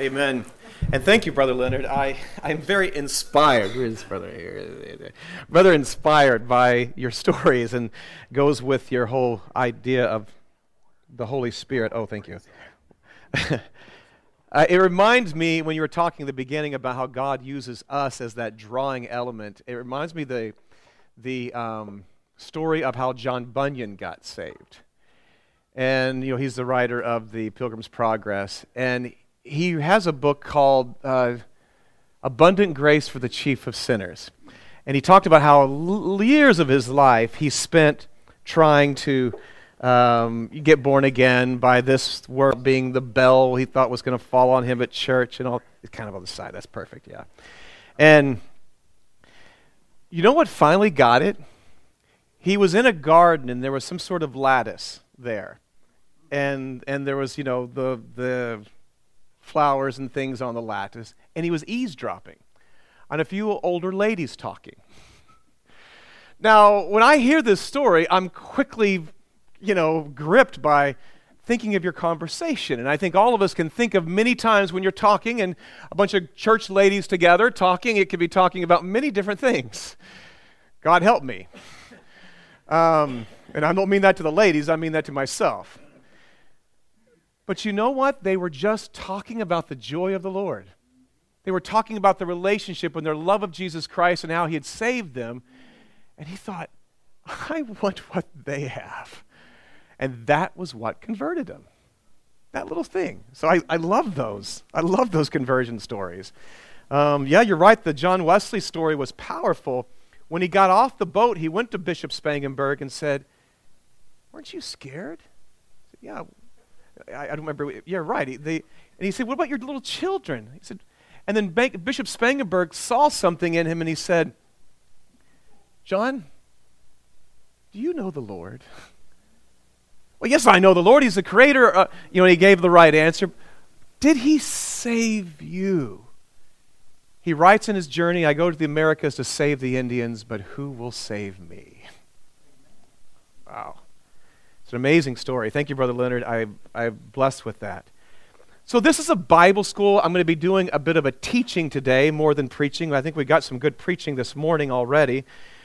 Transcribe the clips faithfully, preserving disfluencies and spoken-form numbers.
Amen. And thank you, Brother Leonard. I, I'm very inspired. Where's Brother here? Brother inspired by your stories and goes with your whole idea of the Holy Spirit. Oh, thank you. uh, it reminds me, when you were talking at the beginning about how God uses us as that drawing element, it reminds me the, the um, story of how John Bunyan got saved. And, you know, he's the writer of the Pilgrim's Progress. And he has a book called uh, Abundant Grace for the Chief of Sinners. And he talked about how l- years of his life he spent trying to um, get born again by this word being the bell he thought was going to fall on him at church and all. It's kind of on the side. That's perfect, yeah. And you know what finally got it? He was in a garden and there was some sort of lattice there. And and there was, you know, the the flowers and things on the lattice, and he was eavesdropping on a few older ladies talking. Now, when I hear this story, I'm quickly, you know, gripped by thinking of your conversation. And I think all of us can think of many times when you're talking and a bunch of church ladies together talking. It could be talking about many different things. God help me. Um, and I don't mean that to the ladies, I mean that to myself. But you know what? They were just talking about the joy of the Lord. They were talking about the relationship and their love of Jesus Christ and how he had saved them. And he thought, I want what they have. And that was what converted him. That little thing. So I, I love those. I love those conversion stories. Um, yeah, you're right. The John Wesley story was powerful. When he got off the boat, he went to Bishop Spangenberg and said, weren't you scared? He said, yeah. I, I don't remember. Yeah, right. He, they, and he said, what about your little children? He said, and then Bank, Bishop Spangenberg saw something in him and he said, John, do you know the Lord? Well, yes, I know the Lord. He's the creator. Uh, you know, he gave the right answer. Did he save you? He writes in his journey, I go to the Americas to save the Indians, but who will save me? Wow. It's an amazing story. Thank you, Brother Leonard. I, I'm blessed with that. So this is a Bible school. I'm going to be doing a bit of a teaching today more than preaching. I think we got some good preaching this morning already.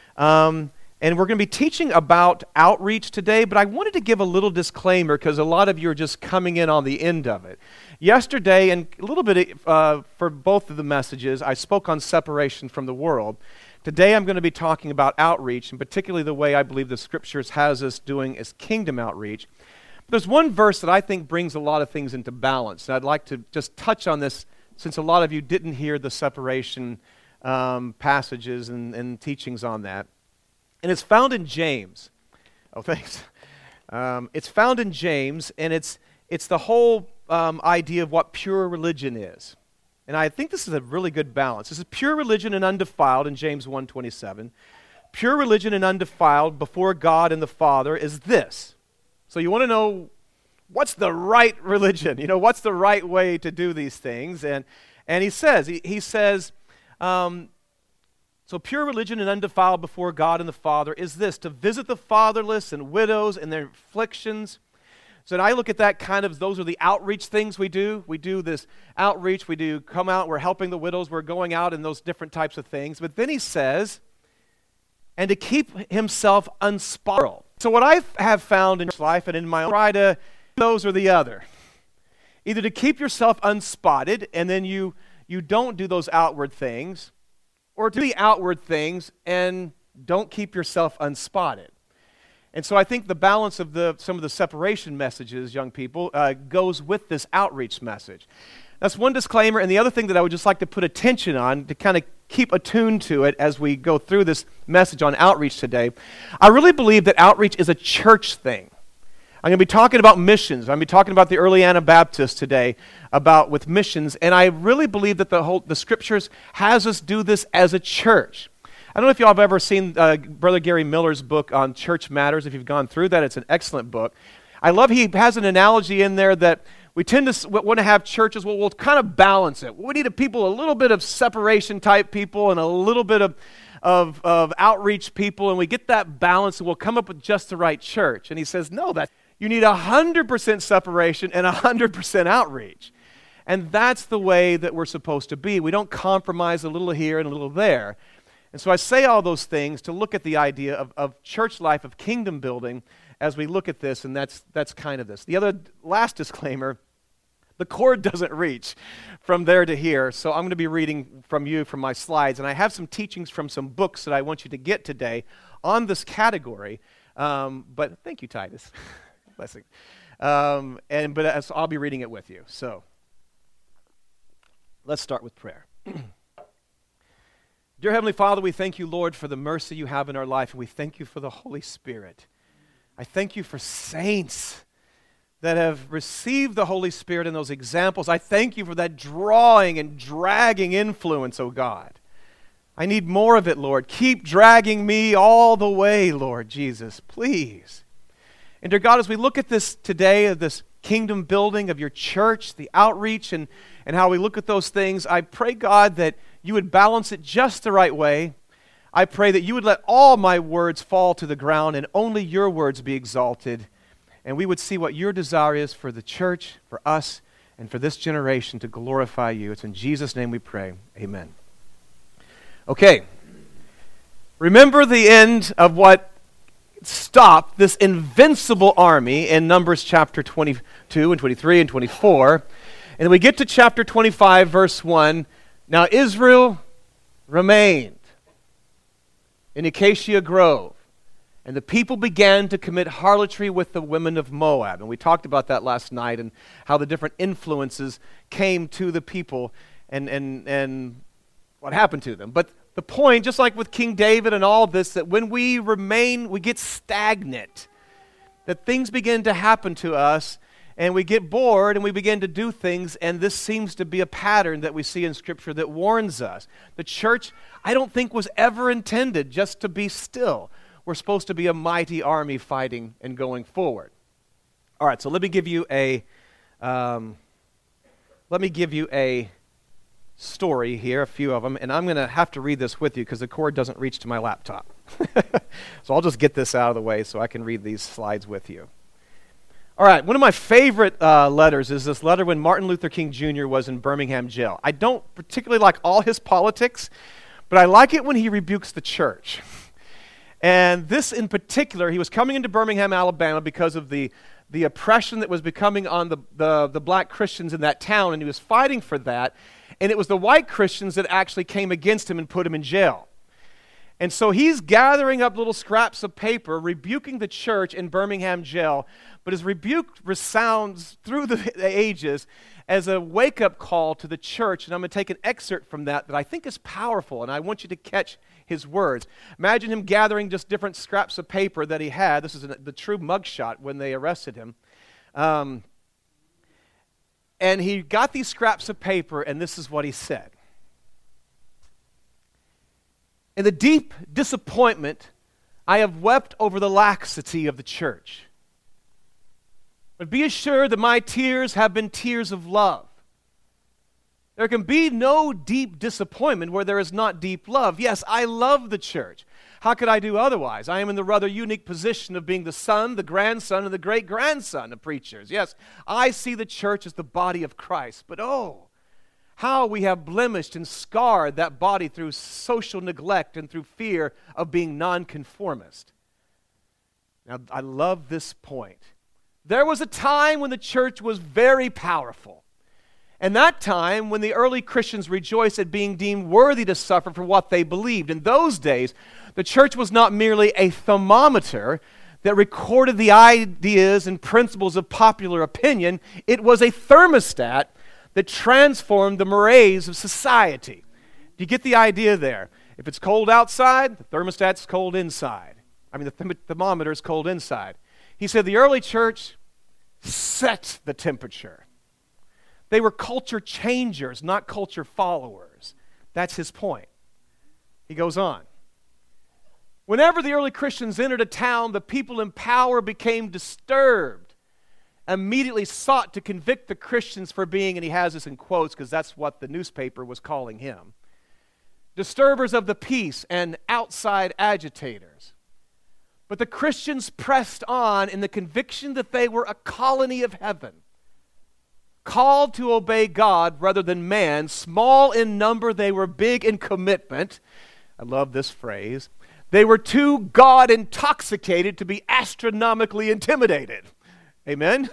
Um, and we're going to be teaching about outreach today, but I wanted to give a little disclaimer because a lot of you are just coming in on the end of it. Yesterday, and a little bit uh, for both of the messages, I spoke on separation from the world. Today I'm going to be talking about outreach, and particularly the way I believe the Scriptures has us doing is kingdom outreach. But there's one verse that I think brings a lot of things into balance, and I'd like to just touch on this since a lot of you didn't hear the separation um, passages and, and teachings on that. And it's found in James. Oh, thanks. Um, it's found in James, and it's it's the whole um, idea of what pure religion is. And I think this is a really good balance. This is pure religion and undefiled in James one twenty-seven. Pure religion and undefiled before God and the Father is this. So you want to know what's the right religion? You know, what's the right way to do these things? And and he says, he, he says, um, so pure religion and undefiled before God and the Father is this, to visit the fatherless and widows in their afflictions. So I look at that kind of, those are the outreach things we do. We do this outreach, we do come out, we're helping the widows, we're going out in those different types of things. But then he says, and to keep himself unspotted. So what I have found in life and in my own, try to, those or the other. Either to keep yourself unspotted, and then you, you don't do those outward things, or to do the outward things and don't keep yourself unspotted. And so I think the balance of the some of the separation messages, young people, uh, goes with this outreach message. That's one disclaimer. And the other thing that I would just like to put attention on, to kind of keep attuned to it as we go through this message on outreach today, I really believe that outreach is a church thing. I'm going to be talking about missions. I'm going to be talking about the early Anabaptists today, about with missions. And I really believe that the whole the Scriptures has us do this as a church. I don't know if y'all have ever seen uh, Brother Gary Miller's book on church matters. If you've gone through that, it's an excellent book. I love he has an analogy in there that we tend to want to have churches, well, we'll kind of balance it. We need a people, a little bit of separation type people and a little bit of, of, of outreach people, and we get that balance and we'll come up with just the right church. And he says, no, that you need one hundred percent separation and one hundred percent outreach. And that's the way that we're supposed to be. We don't compromise a little here and a little there. And so I say all those things to look at the idea of, of church life, of kingdom building, as we look at this, and that's that's kind of this. The other last disclaimer, the cord doesn't reach from there to here, so I'm going to be reading from you from my slides, and I have some teachings from some books that I want you to get today on this category. Um, but thank you, Titus. Blessing. Um, and but as I'll be reading it with you. So let's start with prayer. Dear Heavenly Father, we thank you, Lord, for the mercy you have in our life, and we thank you for the Holy Spirit. I thank you for saints that have received the Holy Spirit in those examples. I thank you for that drawing and dragging influence, oh God. I need more of it, Lord. Keep dragging me all the way, Lord Jesus, please. And dear God, as we look at this today, of this kingdom building of your church, the outreach, and, and how we look at those things, I pray, God, that you would balance it just the right way. I pray that you would let all my words fall to the ground and only your words be exalted. And we would see what your desire is for the church, for us, and for this generation to glorify you. It's in Jesus' name we pray. Amen. Okay. Remember the end of what stopped this invincible army in Numbers chapter twenty-two and twenty-three and twenty-four. And then we get to chapter twenty-five, verse one. Now Israel remained in Acacia Grove, and the people began to commit harlotry with the women of Moab. And we talked about that last night and how the different influences came to the people and, and, and what happened to them. But the point, just like with King David and all this, that when we remain, we get stagnant, that things begin to happen to us, and we get bored and we begin to do things, and this seems to be a pattern that we see in Scripture that warns us. The church, I don't think, was ever intended just to be still. We're supposed to be a mighty army fighting and going forward. All right, so let me give you a, um, let me give you a story here, a few of them, and I'm going to have to read this with you because the cord doesn't reach to my laptop. So I'll just get this out of the way so I can read these slides with you. All right, one of my favorite uh, letters is this letter when Martin Luther King Junior was in Birmingham jail. I don't particularly like all his politics, but I like it when he rebukes the church. And this in particular, he was coming into Birmingham, Alabama because of the, the oppression that was becoming on the, the, the black Christians in that town, and he was fighting for that. And it was the white Christians that actually came against him and put him in jail. And so he's gathering up little scraps of paper, rebuking the church in Birmingham jail, but his rebuke resounds through the ages as a wake-up call to the church. And I'm going to take an excerpt from that that I think is powerful, and I want you to catch his words. Imagine him gathering just different scraps of paper that he had. This is an, the true mugshot when they arrested him. Um, and he got these scraps of paper, and this is what he said. In the deep disappointment, I have wept over the laxity of the church. But be assured that my tears have been tears of love. There can be no deep disappointment where there is not deep love. Yes, I love the church. How could I do otherwise? I am in the rather unique position of being the son, the grandson, and the great-grandson of preachers. Yes, I see the church as the body of Christ. But oh, how we have blemished and scarred that body through social neglect and through fear of being nonconformist. Now, I love this point. There was a time when the church was very powerful. And that time when the early Christians rejoiced at being deemed worthy to suffer for what they believed. In those days, the church was not merely a thermometer that recorded the ideas and principles of popular opinion. It was a thermostat that transformed the mores of society. Do you get the idea there? If it's cold outside, the thermostat's cold inside. I mean, the th- thermometer is cold inside. He said the early church set the temperature. They were culture changers, not culture followers. That's his point. He goes on. Whenever the early Christians entered a town, the people in power became disturbed, immediately sought to convict the Christians for being, and he has this in quotes because that's what the newspaper was calling him, disturbers of the peace and outside agitators. But the Christians pressed on in the conviction that they were a colony of heaven, called to obey God rather than man. Small in number, they were big in commitment. I love this phrase. They were too God intoxicated to be astronomically intimidated. Amen?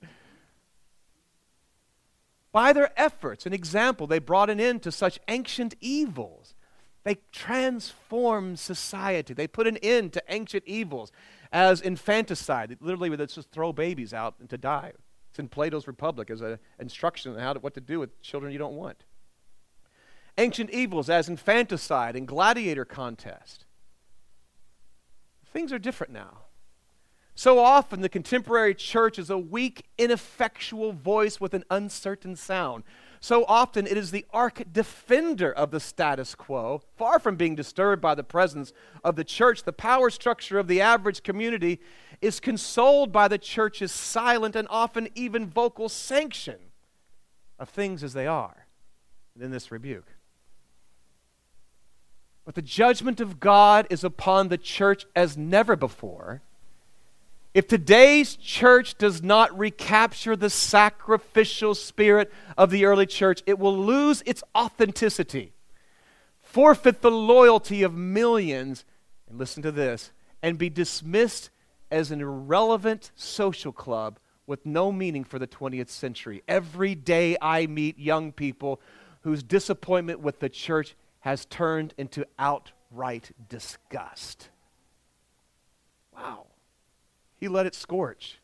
By their efforts and example, they brought an end to such ancient evils. They transformed society. They put an end to ancient evils as infanticide. Literally, let's just throw babies out and to die. It's in Plato's Republic as an instruction on how to, what to do with children you don't want. Ancient evils as infanticide and gladiator contest. Things are different now. So often the contemporary church is a weak, ineffectual voice with an uncertain sound. So often it is the arch defender of the status quo. Far from being disturbed by the presence of the church, the power structure of the average community is consoled by the church's silent and often even vocal sanction of things as they are. And in this rebuke. But the judgment of God is upon the church as never before. If today's church does not recapture the sacrificial spirit of the early church, it will lose its authenticity, forfeit the loyalty of millions, and listen to this, and be dismissed as an irrelevant social club with no meaning for the twentieth century. Every day I meet young people whose disappointment with the church has turned into outright disgust. Wow. He let it scorch.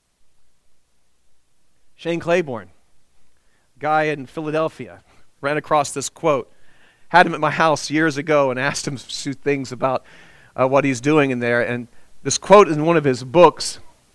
Shane Claiborne, guy in Philadelphia, ran across this quote. Had him at my house years ago and asked him some things about uh, what he's doing in there. And this quote is in one of his books.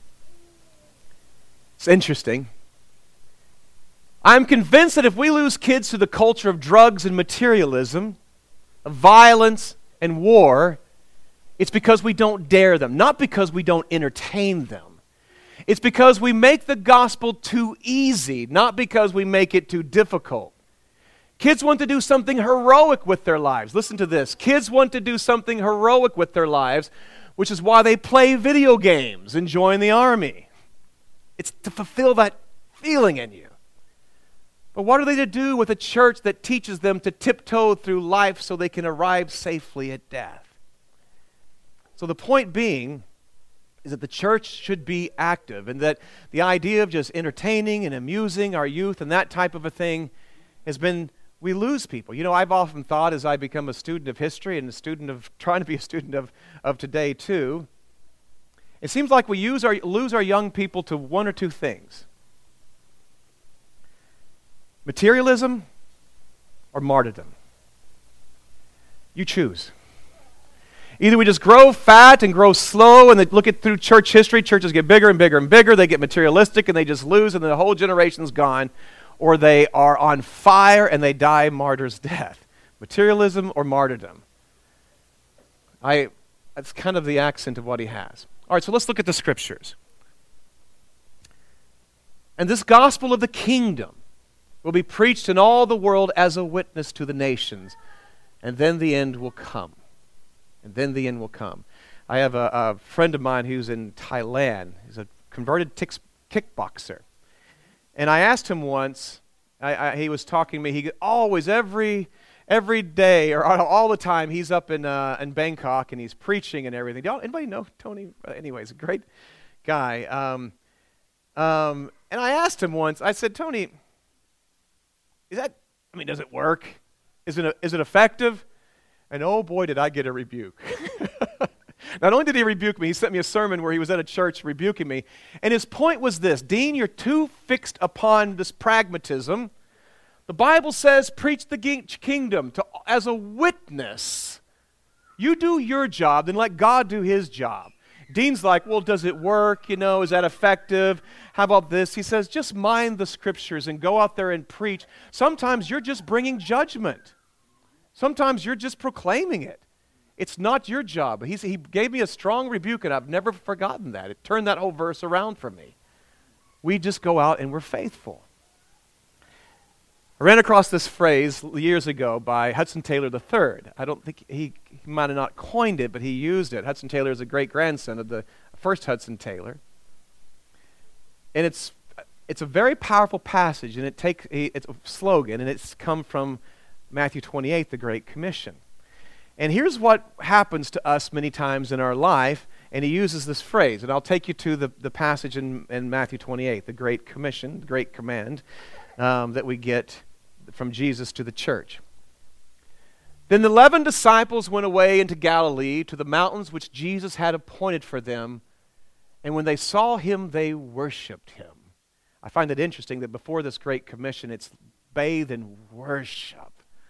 It's interesting. I'm convinced that if we lose kids to the culture of drugs and materialism, of violence and war, it's because we don't dare them, not because we don't entertain them. It's because we make the gospel too easy, not because we make it too difficult. Kids want to do something heroic with their lives. Listen to this. Kids want to do something heroic with their lives, which is why they play video games and join the army. It's to fulfill that feeling in you. But what are they to do with a church that teaches them to tiptoe through life so they can arrive safely at death? So the point being is that the church should be active, and that the idea of just entertaining and amusing our youth and that type of a thing has been, we lose people. You know, I've often thought as I become a student of history and a student of, trying to be a student of, of today too, it seems like we use our, lose our young people to one or two things. Materialism or martyrdom. You choose. Either we just grow fat and grow slow, and they look at through church history, churches get bigger and bigger and bigger, they get materialistic and they just lose and then the whole generation's gone, or they are on fire and they die martyr's death. Materialism or martyrdom. I that's kind of the accent of what he has. All right, so let's look at the scriptures. And this gospel of the kingdom will be preached in all the world as a witness to the nations, and then the end will come. And then the end will come. I have a, a friend of mine who's in Thailand. He's a converted tix, kickboxer. And I asked him once, I, I, he was talking to me, he always, every every day, or all the time, he's up in uh, in Bangkok and he's preaching and everything. Do anybody know Tony? Anyways, a great guy. Um, um, and I asked him once, I said, Tony, is that, I mean, does it work? Is it, a, is it effective? And oh boy, did I get a rebuke. Not only did he rebuke me, he sent me a sermon where he was at a church rebuking me. And his point was this: Dean, you're too fixed upon this pragmatism. The Bible says, preach the kingdom to, as a witness. You do your job, then let God do his job. Dean's like, well, does it work? You know, is that effective? How about this? He says, just mind the scriptures and go out there and preach. Sometimes you're just bringing judgment. Sometimes you're just proclaiming it. It's not your job. He's, he gave me a strong rebuke, and I've never forgotten that. It turned that whole verse around for me. We just go out and we're faithful. I ran across this phrase years ago by Hudson Taylor the third. I don't think he, he might have not coined it, but he used it. Hudson Taylor is a great-grandson of the first Hudson Taylor. And it's it's a very powerful passage, and it takes a, it's a slogan, and it's come from Matthew twenty-eight, the Great Commission. And here's what happens to us many times in our life, and he uses this phrase, and I'll take you to the, the passage in, in Matthew twenty-eight, the Great Commission, the Great Command um, that we get from Jesus to the church. Then the eleven disciples went away into Galilee to the mountains which Jesus had appointed for them, and when they saw him, they worshipped him. I find it interesting that before this Great Commission, it's bathed in worship.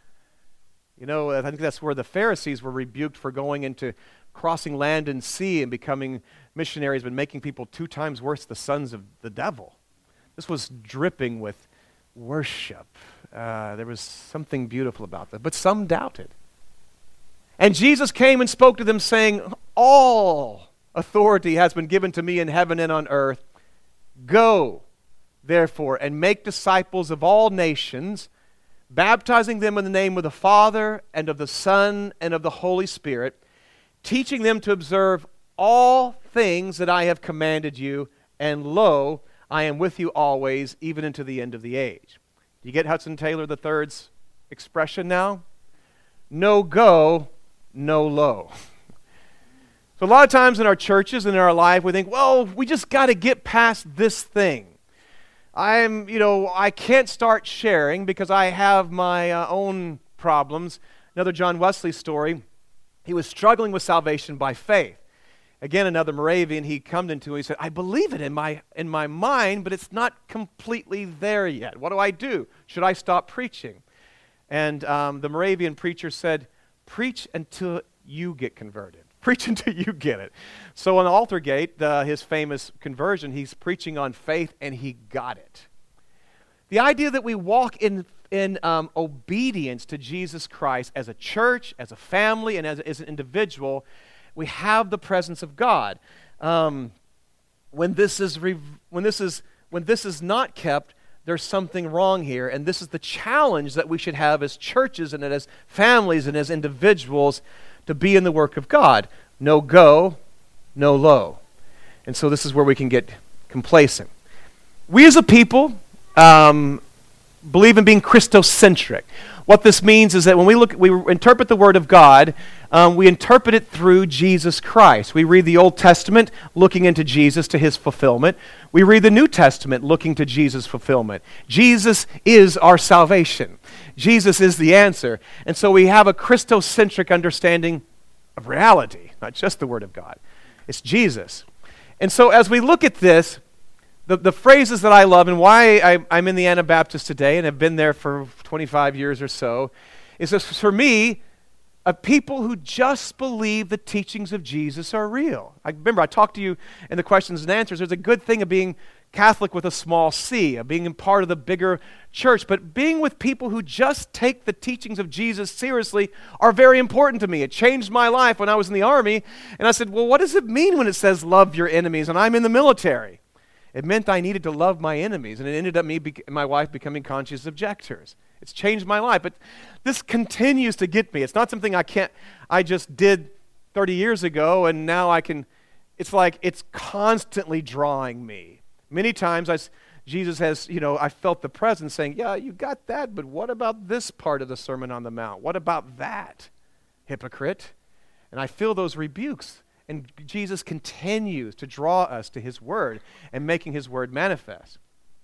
You know, I think that's where the Pharisees were rebuked for going into crossing land and sea and becoming missionaries, but making people two times worse, the sons of the devil. This was dripping with worship. Uh, there was something beautiful about that, but some doubted. And Jesus came and spoke to them, saying, all authority has been given to me in heaven and on earth. Go, therefore, and make disciples of all nations, baptizing them in the name of the Father and of the Son and of the Holy Spirit, teaching them to observe all things that I have commanded you, and lo, I am with you always, even unto the end of the age. Do you get Hudson Taylor the third's expression now? No go, no lo. So a lot of times in our churches and in our life, we think, well, we just got to get past this thing. I'm, you know, I can't start sharing because I have my uh, own problems. Another John Wesley story, he was struggling with salvation by faith. Again, another Moravian he come into, he said, I believe it in my in my mind, but it's not completely there yet. What do I do? Should I stop preaching? And um, the Moravian preacher said, preach until you get converted. Preach until you get it. So on Altergate, uh, his famous conversion, he's preaching on faith, and he got it. The idea that we walk in, in um, obedience to Jesus Christ as a church, as a family, and as, as an individual, we have the presence of God. Um, when this is re- when this is when this is not kept, there's something wrong here, and this is the challenge that we should have as churches and as families and as individuals to be in the work of God. No go, no lo. And so this is where we can get complacent. We as a people um, believe in being Christocentric. What this means is that when we look, we interpret the Word of God, um, we interpret it through Jesus Christ. We read the Old Testament looking into Jesus to his fulfillment. We read the New Testament looking to Jesus' fulfillment. Jesus is our salvation. Jesus is the answer. And so we have a Christocentric understanding of reality, not just the Word of God. It's Jesus. And so as we look at this, the, the phrases that I love and why I, I'm in the Anabaptist today and have been there for twenty-five years or so, is that for me, a people who just believe the teachings of Jesus are real. I remember I talked to you in the questions and answers. There's a good thing of being Catholic with a small c, of being part of the bigger church, but being with people who just take the teachings of Jesus seriously are very important to me. It changed my life when I was in the Army, and I said, well, what does it mean when it says love your enemies? And I'm in the military. It meant I needed to love my enemies, and it ended up me and my wife becoming conscious objectors. It's changed my life, but this continues to get me. It's not something I can't, I just did thirty years ago, and now I can, it's like it's constantly drawing me. Many times I, Jesus has, you know, I felt the presence saying, yeah, you got that, but what about this part of the Sermon on the Mount? What about that, hypocrite? And I feel those rebukes. And Jesus continues to draw us to his word and making his word manifest.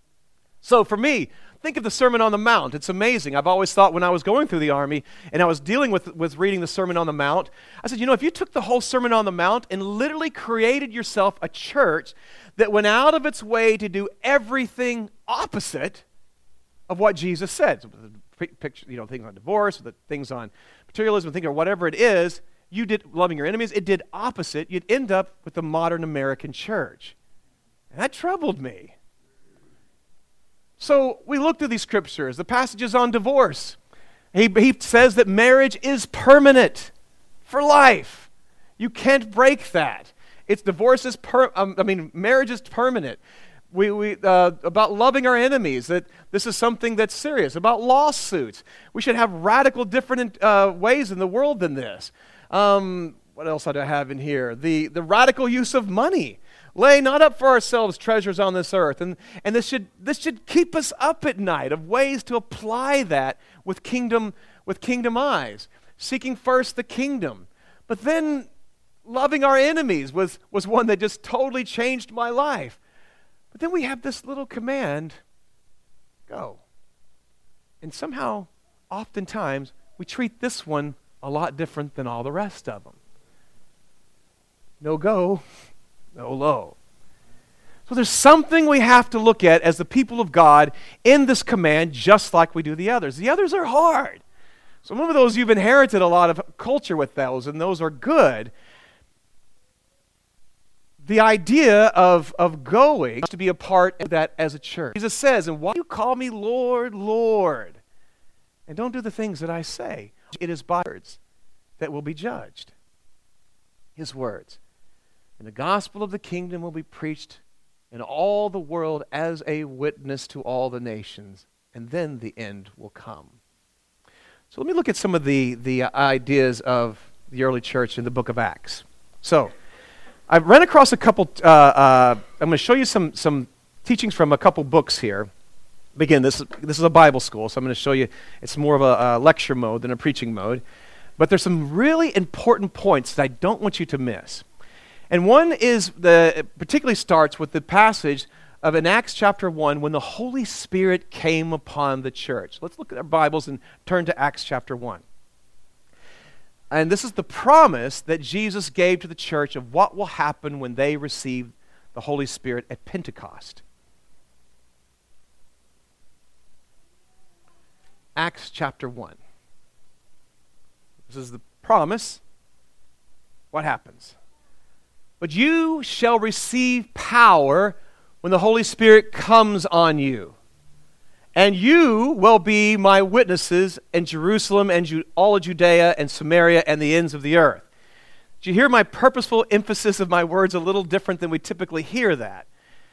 So for me, think of the Sermon on the Mount. It's amazing. I've always thought when I was going through the Army and I was dealing with, with reading the Sermon on the Mount, I said, you know, if you took the whole Sermon on the Mount and literally created yourself a church that went out of its way to do everything opposite of what Jesus said, so the picture, you know, things on divorce, the things on materialism, things or whatever it is, you did loving your enemies, it did opposite, you'd end up with the modern American church. And that troubled me. So we look through these scriptures, the passages on divorce. He, he says that marriage is permanent for life. You can't break that. It's divorce is per, um, I mean, marriage is permanent. We, we uh, about loving our enemies, that this is something that's serious. About lawsuits. We should have radical different uh, ways in the world than this. Um, what else do I have in here? The, the radical use of money. Lay not up for ourselves treasures on this earth. And, and this should this should keep us up at night of ways to apply that with kingdom, with kingdom eyes. Seeking first the kingdom. But then loving our enemies was, was one that just totally changed my life. But then we have this little command, go. And somehow, oftentimes, we treat this one a lot different than all the rest of them. No go, no lo. So there's something we have to look at as the people of God in this command, just like we do the others. The others are hard. Some of those you've inherited a lot of culture with those, and those are good. The idea of, of going to be a part of that as a church. Jesus says, and why do you call me Lord, Lord? And don't do the things that I say. It is by words that will be judged. His words. And the gospel of the kingdom will be preached in all the world as a witness to all the nations. And then the end will come. So let me look at some of the, the ideas of the early church in the book of Acts. So, I've run across a couple, uh, uh, I'm going to show you some, some teachings from a couple books here. Again, this, this is a Bible school, so I'm going to show you, it's more of a, a lecture mode than a preaching mode. But there's some really important points that I don't want you to miss. And one is, the it particularly starts with the passage of in Acts chapter one, when the Holy Spirit came upon the church. Let's look at our Bibles and turn to Acts chapter one. And this is the promise that Jesus gave to the church of what will happen when they receive the Holy Spirit at Pentecost. Acts chapter one. This is the promise. What happens? But you shall receive power when the Holy Spirit comes on you. And you will be my witnesses in Jerusalem and Ju- all of Judea and Samaria and the ends of the earth. Did you hear my purposeful emphasis of my words a little different than we typically hear that?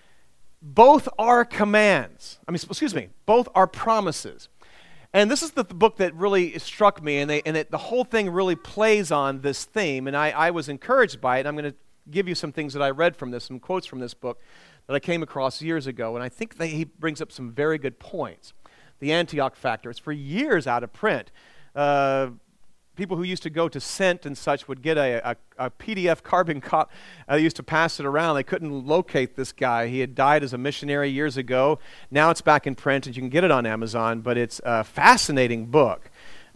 Both are commands. I mean, excuse me, both are promises. And this is the, the book that really struck me, and, they, and it, the whole thing really plays on this theme, and I, I was encouraged by it. I'm going to give you some things that I read from this, some quotes from this book that I came across years ago, and I think that he brings up some very good points. The Antioch Factor, it's for years out of print. Uh, people who used to go to Cent and such would get a, a, a P D F carbon copy. Uh, they used to pass it around. They couldn't locate this guy. He had died as a missionary years ago. Now it's back in print, and you can get it on Amazon, but it's a fascinating book.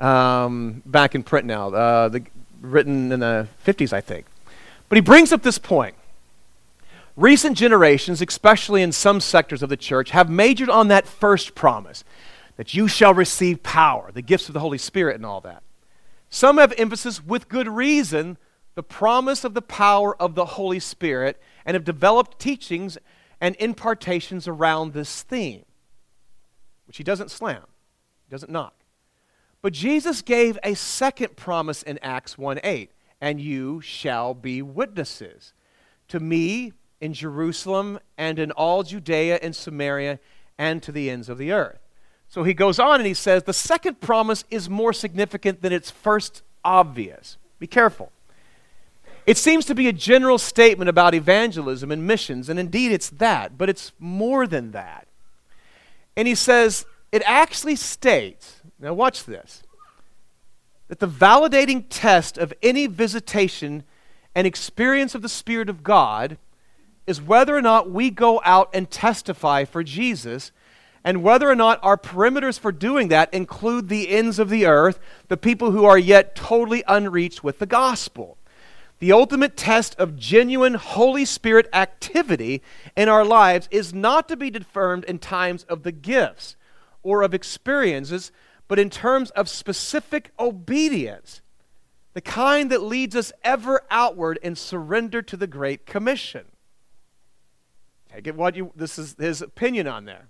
Um, back in print now, uh, the, written in the fifties, I think. But he brings up this point. Recent generations, especially in some sectors of the church, have majored on that first promise, that you shall receive power, the gifts of the Holy Spirit and all that. Some have emphasis, with good reason, the promise of the power of the Holy Spirit, and have developed teachings and impartations around this theme, which he doesn't slam, he doesn't knock. But Jesus gave a second promise in Acts one eight, and you shall be witnesses to me in Jerusalem and in all Judea and Samaria and to the ends of the earth. So he goes on and he says, the second promise is more significant than its first obvious. Be careful. It seems to be a general statement about evangelism and missions, and indeed it's that, but it's more than that. And he says, it actually states, now watch this, that the validating test of any visitation and experience of the Spirit of God is whether or not we go out and testify for Jesus, and whether or not our perimeters for doing that include the ends of the earth, the people who are yet totally unreached with the gospel. The ultimate test of genuine Holy Spirit activity in our lives is not to be determined in times of the gifts or of experiences, but in terms of specific obedience, the kind that leads us ever outward in surrender to the Great Commission. Take it what you, this is his opinion on there.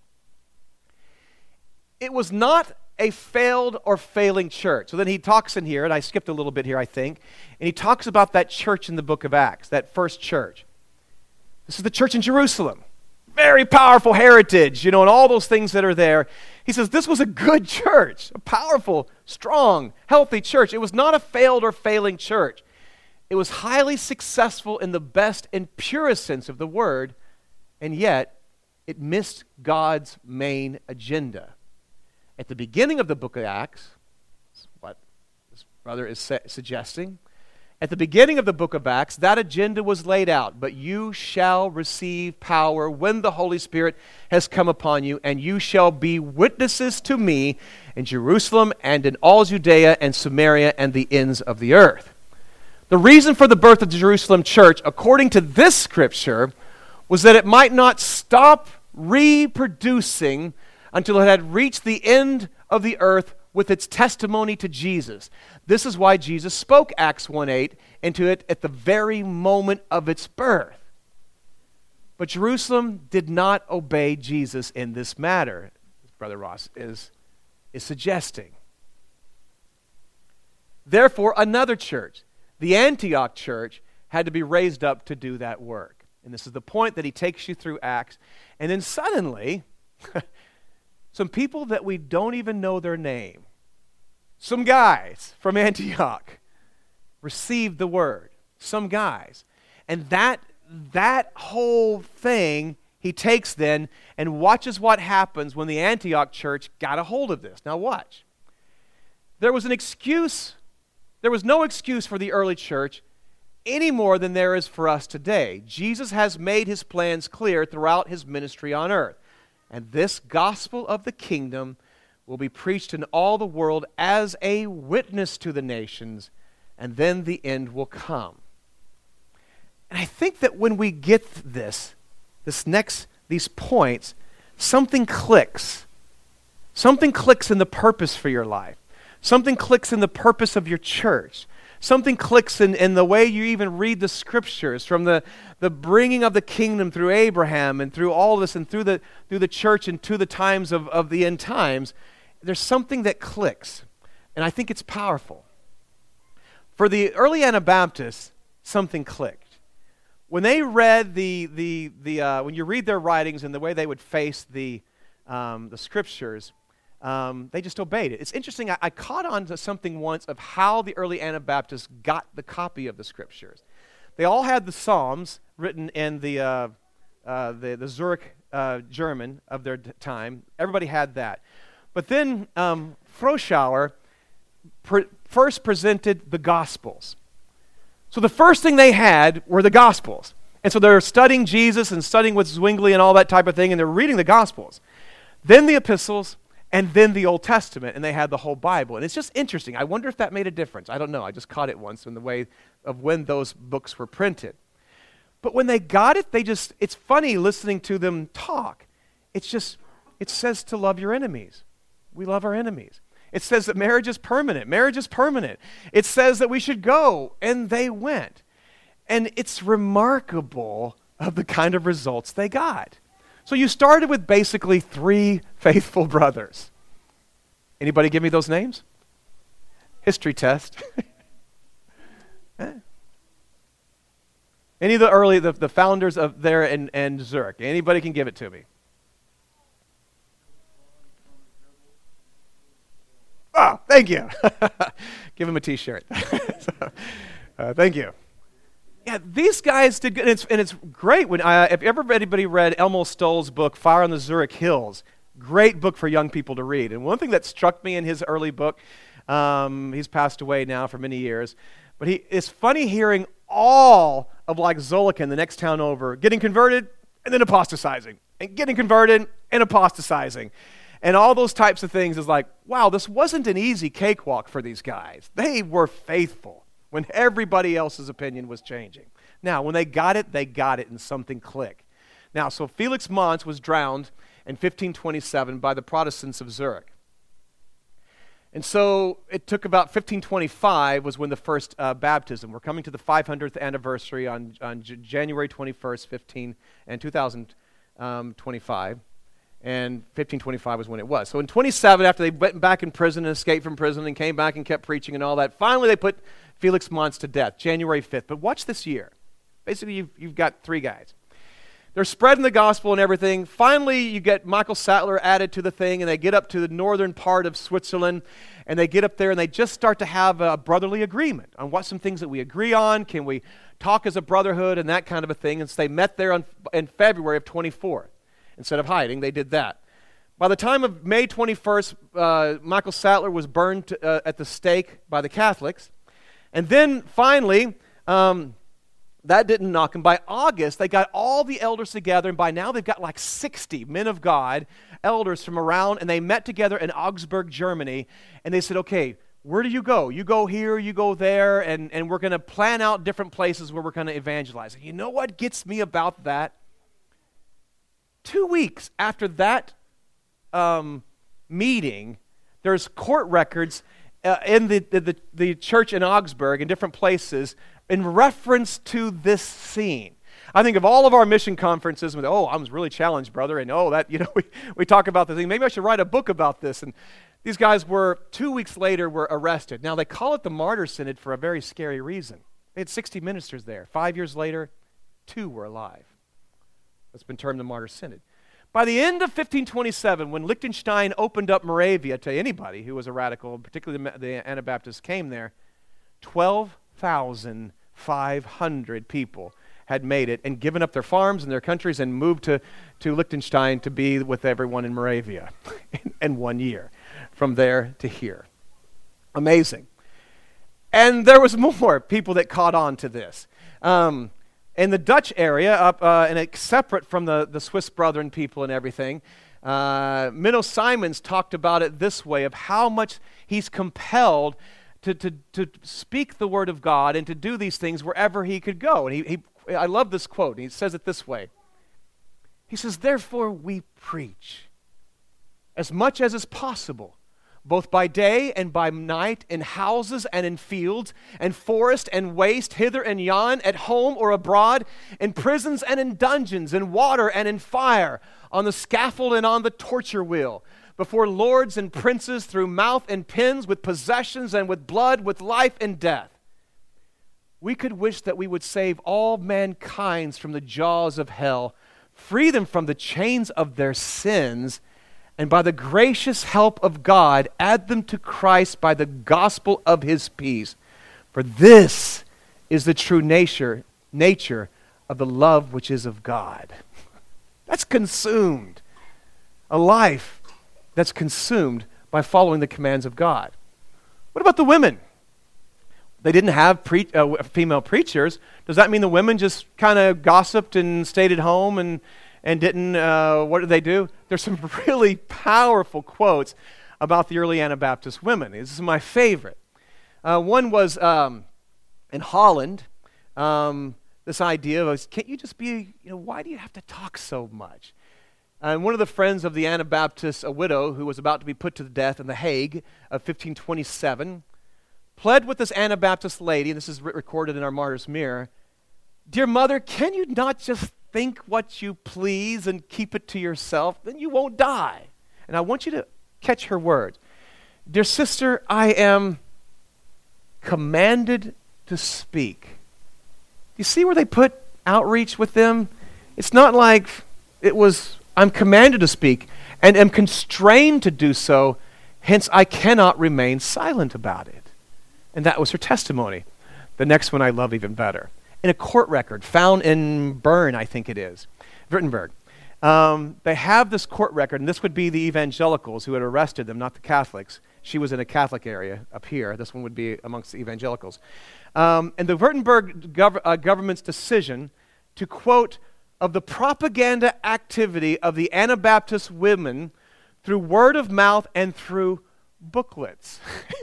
It was not a failed or failing church. So then he talks in here, and I skipped a little bit here, I think, and he talks about that church in the book of Acts, that first church. This is the church in Jerusalem. Very powerful heritage, you know, and all those things that are there. He says this was a good church, a powerful, strong, healthy church. It was not a failed or failing church. It was highly successful in the best and purest sense of the word, and yet it missed God's main agenda. At the beginning of the book of Acts, what this brother is sa- suggesting, at the beginning of the book of Acts, that agenda was laid out. But you shall receive power when the Holy Spirit has come upon you, and you shall be witnesses to me in Jerusalem and in all Judea and Samaria and the ends of the earth. The reason for the birth of the Jerusalem church, according to this scripture, was that it might not stop reproducing until it had reached the end of the earth with its testimony to Jesus. This is why Jesus spoke Acts one eight into it at the very moment of its birth. But Jerusalem did not obey Jesus in this matter, as Brother Ross is, is suggesting. Therefore, another church, the Antioch church, had to be raised up to do that work. And this is the point that he takes you through Acts. And then suddenly, some people that we don't even know their name, some guys from Antioch, received the word. Some guys. And that, that whole thing he takes then and watches what happens when the Antioch church got a hold of this. Now watch. There was an excuse, there was no excuse for the early church any more than there is for us today. Jesus has made his plans clear throughout his ministry on earth. And this gospel of the kingdom will be preached in all the world as a witness to the nations, and then the end will come. And I think that when we get this, this next, these points, something clicks. Something clicks in the purpose for your life. Something clicks in the purpose of your church. Something clicks in, in the way you even read the scriptures, from the, the bringing of the kingdom through Abraham and through all this and through the, through the church and to the times of, of the end times. There's something that clicks, and I think it's powerful. For the early Anabaptists, something clicked. When they read the, the, the uh, when you read their writings and the way they would face the, um, the scriptures, Um, they just obeyed it. It's interesting, I, I caught on to something once of how the early Anabaptists got the copy of the scriptures. They all had the Psalms written in the, uh, uh, the, the Zurich uh, German of their d- time. Everybody had that. But then um, Froschauer pre- first presented the Gospels. So the first thing they had were the Gospels. And so they're studying Jesus and studying with Zwingli and all that type of thing, and they're reading the Gospels. Then the epistles, and then the Old Testament, and they had the whole Bible. And it's just interesting. I wonder if that made a difference. I don't know. I just caught it once in the way of when those books were printed. But when they got it, they just, it's funny listening to them talk. It's just, it says to love your enemies. We love our enemies. It says that marriage is permanent. Marriage is permanent. It says that we should go, and they went. And it's remarkable of the kind of results they got. So you started with basically three faithful brothers. Anybody give me those names? History test. eh? Any of the early, the, the founders of there and, and Zurich. Anybody can give it to me. Oh, thank you. Give him a t-shirt. so, uh, thank you. Yeah, these guys did good, and it's, and it's great. When uh, if ever anybody read Elmo Stoll's book, Fire on the Zurich Hills, great book for young people to read. And one thing that struck me in his early book, um, he's passed away now for many years, but he it's funny hearing all of like Zolliken, the next town over, getting converted and then apostatizing, and getting converted and apostatizing. And all those types of things is like, wow, this wasn't an easy cakewalk for these guys. They were faithful when everybody else's opinion was changing. Now, when they got it, they got it, and something clicked. Now, so Felix Manz was drowned in fifteen twenty-seven by the Protestants of Zurich. And so it took about fifteen twenty-five was when the first uh, baptism. We're coming to the five hundredth anniversary on, on J- January twenty-first, fifteen, and two thousand twenty-five. And fifteen twenty-five was when it was. So in twenty-seven, after they went back in prison and escaped from prison and came back and kept preaching and all that, finally they put Felix Manz to death, January fifth. But watch this year. Basically, you've, you've got three guys. they're spreading the gospel and everything. Finally, you get Michael Sattler added to the thing, and they get up to the northern part of Switzerland, and they get up there, and they just start to have a brotherly agreement on what some things that we agree on. Can we talk as a brotherhood and that kind of a thing? And so they met there on, in February of twenty-four. Instead of hiding, they did that. By the time of May twenty-first, uh, Michael Sattler was burned uh, at the stake by the Catholics. And then finally, um, that didn't knock them. By August, they got all the elders together, and by now they've got like sixty men of God, elders from around, and they met together in Augsburg, Germany, and they said, okay, where do you go? You go here, you go there, and, and we're going to plan out different places where we're going to evangelize. And you know what gets me about that? Two weeks after that um, meeting, there's court records uh, in the, the, the church in Augsburg in different places in reference to this scene. I think of all of our mission conferences, with, oh, I was really challenged, brother, and oh, that, you know, we, we talk about the thing. Maybe I should write a book about this. And these guys were, two weeks later, were arrested. Now, they call it the Martyr Synod for a very scary reason. They had sixty ministers there. Five years later, two were alive. That's been termed the Martyr Synod. By the end of fifteen twenty-seven, when Liechtenstein opened up Moravia to anybody who was a radical, particularly the, the Anabaptists came there, twelve thousand five hundred people had made it and given up their farms and their countries and moved to, to Liechtenstein to be with everyone in Moravia in, in one year, from there to here. Amazing. And there was more people that caught on to this. Um, in the Dutch area, up uh, and it's separate from the, the Swiss Brethren people and everything, uh, Menno Simons talked about it this way, of how much he's compelled To, to, to speak the word of God and to do these things wherever he could go. And he, he I love this quote. He says it this way. He says, therefore we preach as much as is possible, both by day and by night, in houses and in fields, and forest and waste, hither and yon, at home or abroad, in prisons and in dungeons, in water and in fire, on the scaffold and on the torture wheel, before lords and princes, through mouth and pens, with possessions and with blood, with life and death. We could wish that we would save all mankind from the jaws of hell, free them from the chains of their sins, and by the gracious help of God, add them to Christ by the gospel of his peace. For this is the true nature, nature of the love which is of God. That's consumed. A life that's consumed by following the commands of God. What about the women? They didn't have pre- uh, female preachers. Does that mean the women just kind of gossiped and stayed at home and, and didn't, uh, what did they do? There's some really powerful quotes about the early Anabaptist women. This is my favorite. Uh, one was um, in Holland, um, this idea of, can't you just be, you know, why do you have to talk so much? And one of the friends of the Anabaptists, a widow who was about to be put to death in The Hague of fifteen twenty-seven, pled with this Anabaptist lady, and this is recorded in our Martyr's Mirror, dear mother, can you not just think what you please and keep it to yourself? Then you won't die. And I want you to catch her words. Dear sister, I am commanded to speak. You see where they put outreach with them? It's not like it was, I'm commanded to speak and am constrained to do so, hence I cannot remain silent about it. And that was her testimony. The next one I love even better. In a court record found in Bern, I think it is, Württemberg, um, they have this court record, and this would be the evangelicals who had arrested them, not the Catholics. She was in a Catholic area up here. This one would be amongst the evangelicals. Um, and the Württemberg gov- uh, government's decision to quote, of the propaganda activity of the Anabaptist women through word of mouth and through booklets.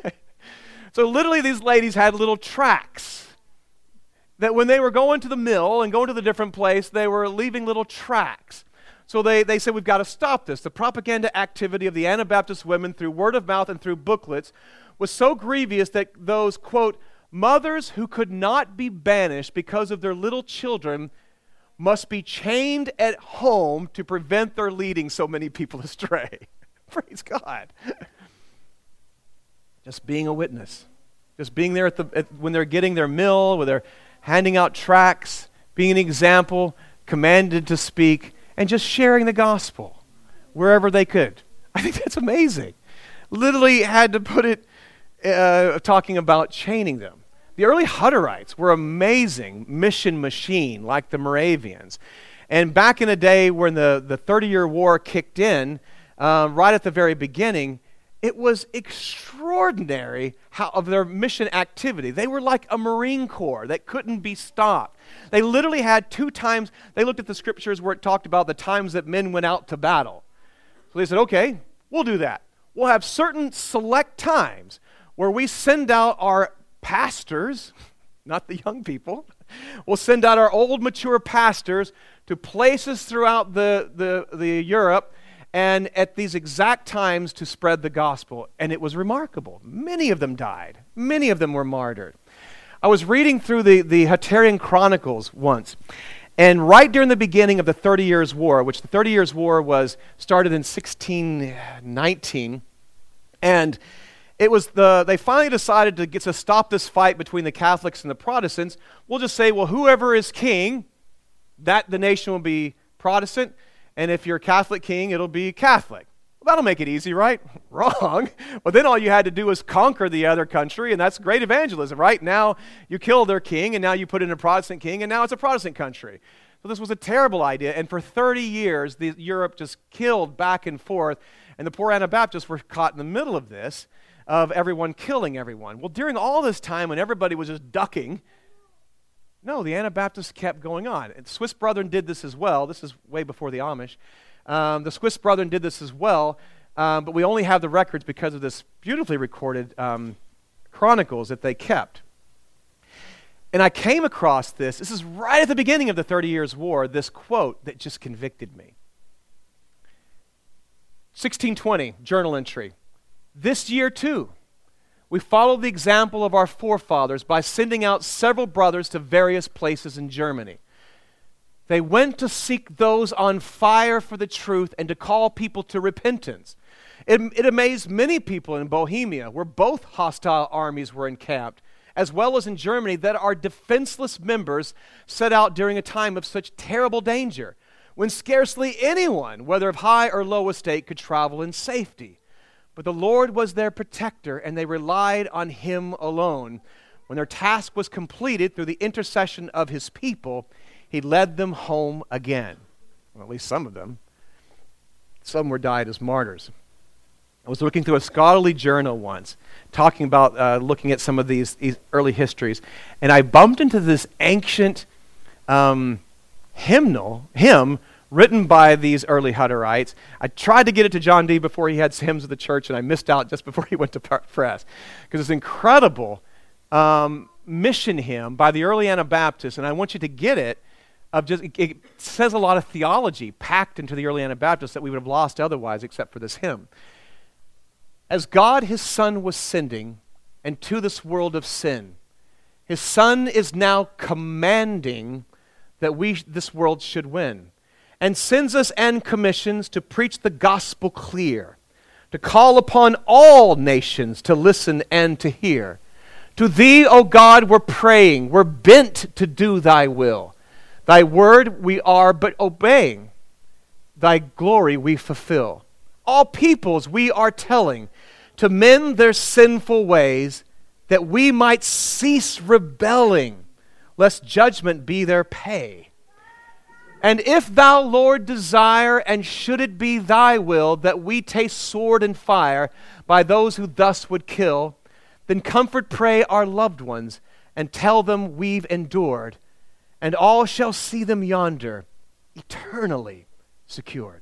So literally these ladies had little tracts that when they were going to the mill and going to the different place, they were leaving little tracts. So they, they said, we've got to stop this. The propaganda activity of the Anabaptist women through word of mouth and through booklets was so grievous that those, quote, mothers who could not be banished because of their little children must be chained at home to prevent their leading so many people astray. Praise God. Just being a witness. Just being there at the at, when they're getting their mill, when they're handing out tracts, being an example, commanded to speak, and just sharing the gospel wherever they could. I think that's amazing. Literally had to put it uh, talking about chaining them. The early Hutterites were amazing mission machine, like the Moravians. And back in the day when the, the thirty-year war kicked in, uh, right at the very beginning, it was extraordinary how of their mission activity. They were like a Marine Corps that couldn't be stopped. They literally had two times, they looked at the scriptures where it talked about the times that men went out to battle. So they said, okay, we'll do that. We'll have certain select times where we send out our pastors, not the young people, we'll send out our old mature pastors to places throughout the, the, the Europe and at these exact times to spread the gospel. And it was remarkable. Many of them died. Many of them were martyred. I was reading through the, the Hutterian Chronicles once, and right during the beginning of the Thirty Years' War, which the Thirty Years' War was started in sixteen nineteen, and it was the they finally decided to get to stop this fight between the Catholics and the Protestants. We'll just say, well, whoever is king, that the nation will be Protestant, and if you're a Catholic king, it'll be Catholic. Well, that'll make it easy, right? Wrong. Well, then all you had to do was conquer the other country, and that's great evangelism, right? Now you kill their king, and now you put in a Protestant king, and now it's a Protestant country. So this was a terrible idea, and for thirty years, the, Europe just killed back and forth, and the poor Anabaptists were caught in the middle of this, of everyone killing everyone. Well, during all this time when everybody was just ducking, no, the Anabaptists kept going on. And Swiss Brethren did this as well. This is way before the Amish. Um, the Swiss Brethren did this as well, um, but we only have the records because of this beautifully recorded um, chronicles that they kept. And I came across this, this is right at the beginning of the Thirty Years' War, this quote that just convicted me. sixteen twenty, journal entry. This year too, we followed the example of our forefathers by sending out several brothers to various places in Germany. They went to seek those on fire for the truth and to call people to repentance. It, it amazed many people in Bohemia, where both hostile armies were encamped, as well as in Germany, that our defenseless members set out during a time of such terrible danger, when scarcely anyone, whether of high or low estate, could travel in safety. But the Lord was their protector, and they relied on Him alone. When their task was completed through the intercession of His people, He led them home again. Well, at least some of them. Some were died as martyrs. I was looking through a scholarly journal once, talking about, uh, looking at some of these, these early histories, and I bumped into this ancient um, hymnal, hymn, written by these early Hutterites. I tried to get it to John Dee before he had hymns of the church, and I missed out just before he went to press, because it's incredible um, mission hymn by the early Anabaptists, and I want you to get it. Of just it, it says a lot of theology packed into the early Anabaptists that we would have lost otherwise, except for this hymn. As God His Son was sending into this world of sin, His Son is now commanding that we this world should win, and sends us and commissions to preach the gospel clear, to call upon all nations to listen and to hear. To Thee, O God, we're praying, we're bent to do Thy will. Thy word we are but obeying. Thy glory we fulfill. All peoples we are telling to mend their sinful ways, that we might cease rebelling, lest judgment be their pay. And if Thou, Lord, desire, and should it be Thy will, that we taste sword and fire by those who thus would kill, then comfort, pray, our loved ones, and tell them we've endured, and all shall see them yonder, eternally secured.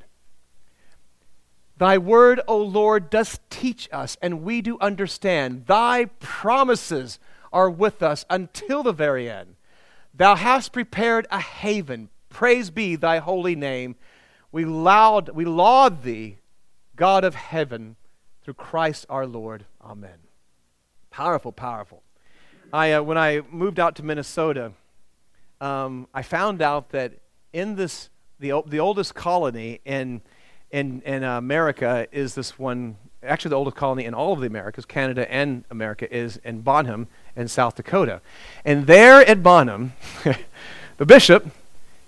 Thy word, O Lord, does teach us, and we do understand. Thy promises are with us until the very end. Thou hast prepared a haven. Praise be Thy holy name. We laud, we laud Thee, God of heaven, through Christ our Lord. Amen. Powerful, powerful. I uh, when I moved out to Minnesota, Um, I found out that in this, the the oldest colony in in in America is this one. Actually, the oldest colony in all of the Americas, Canada and America, is in Bonham in South Dakota. And there at Bonham, the bishop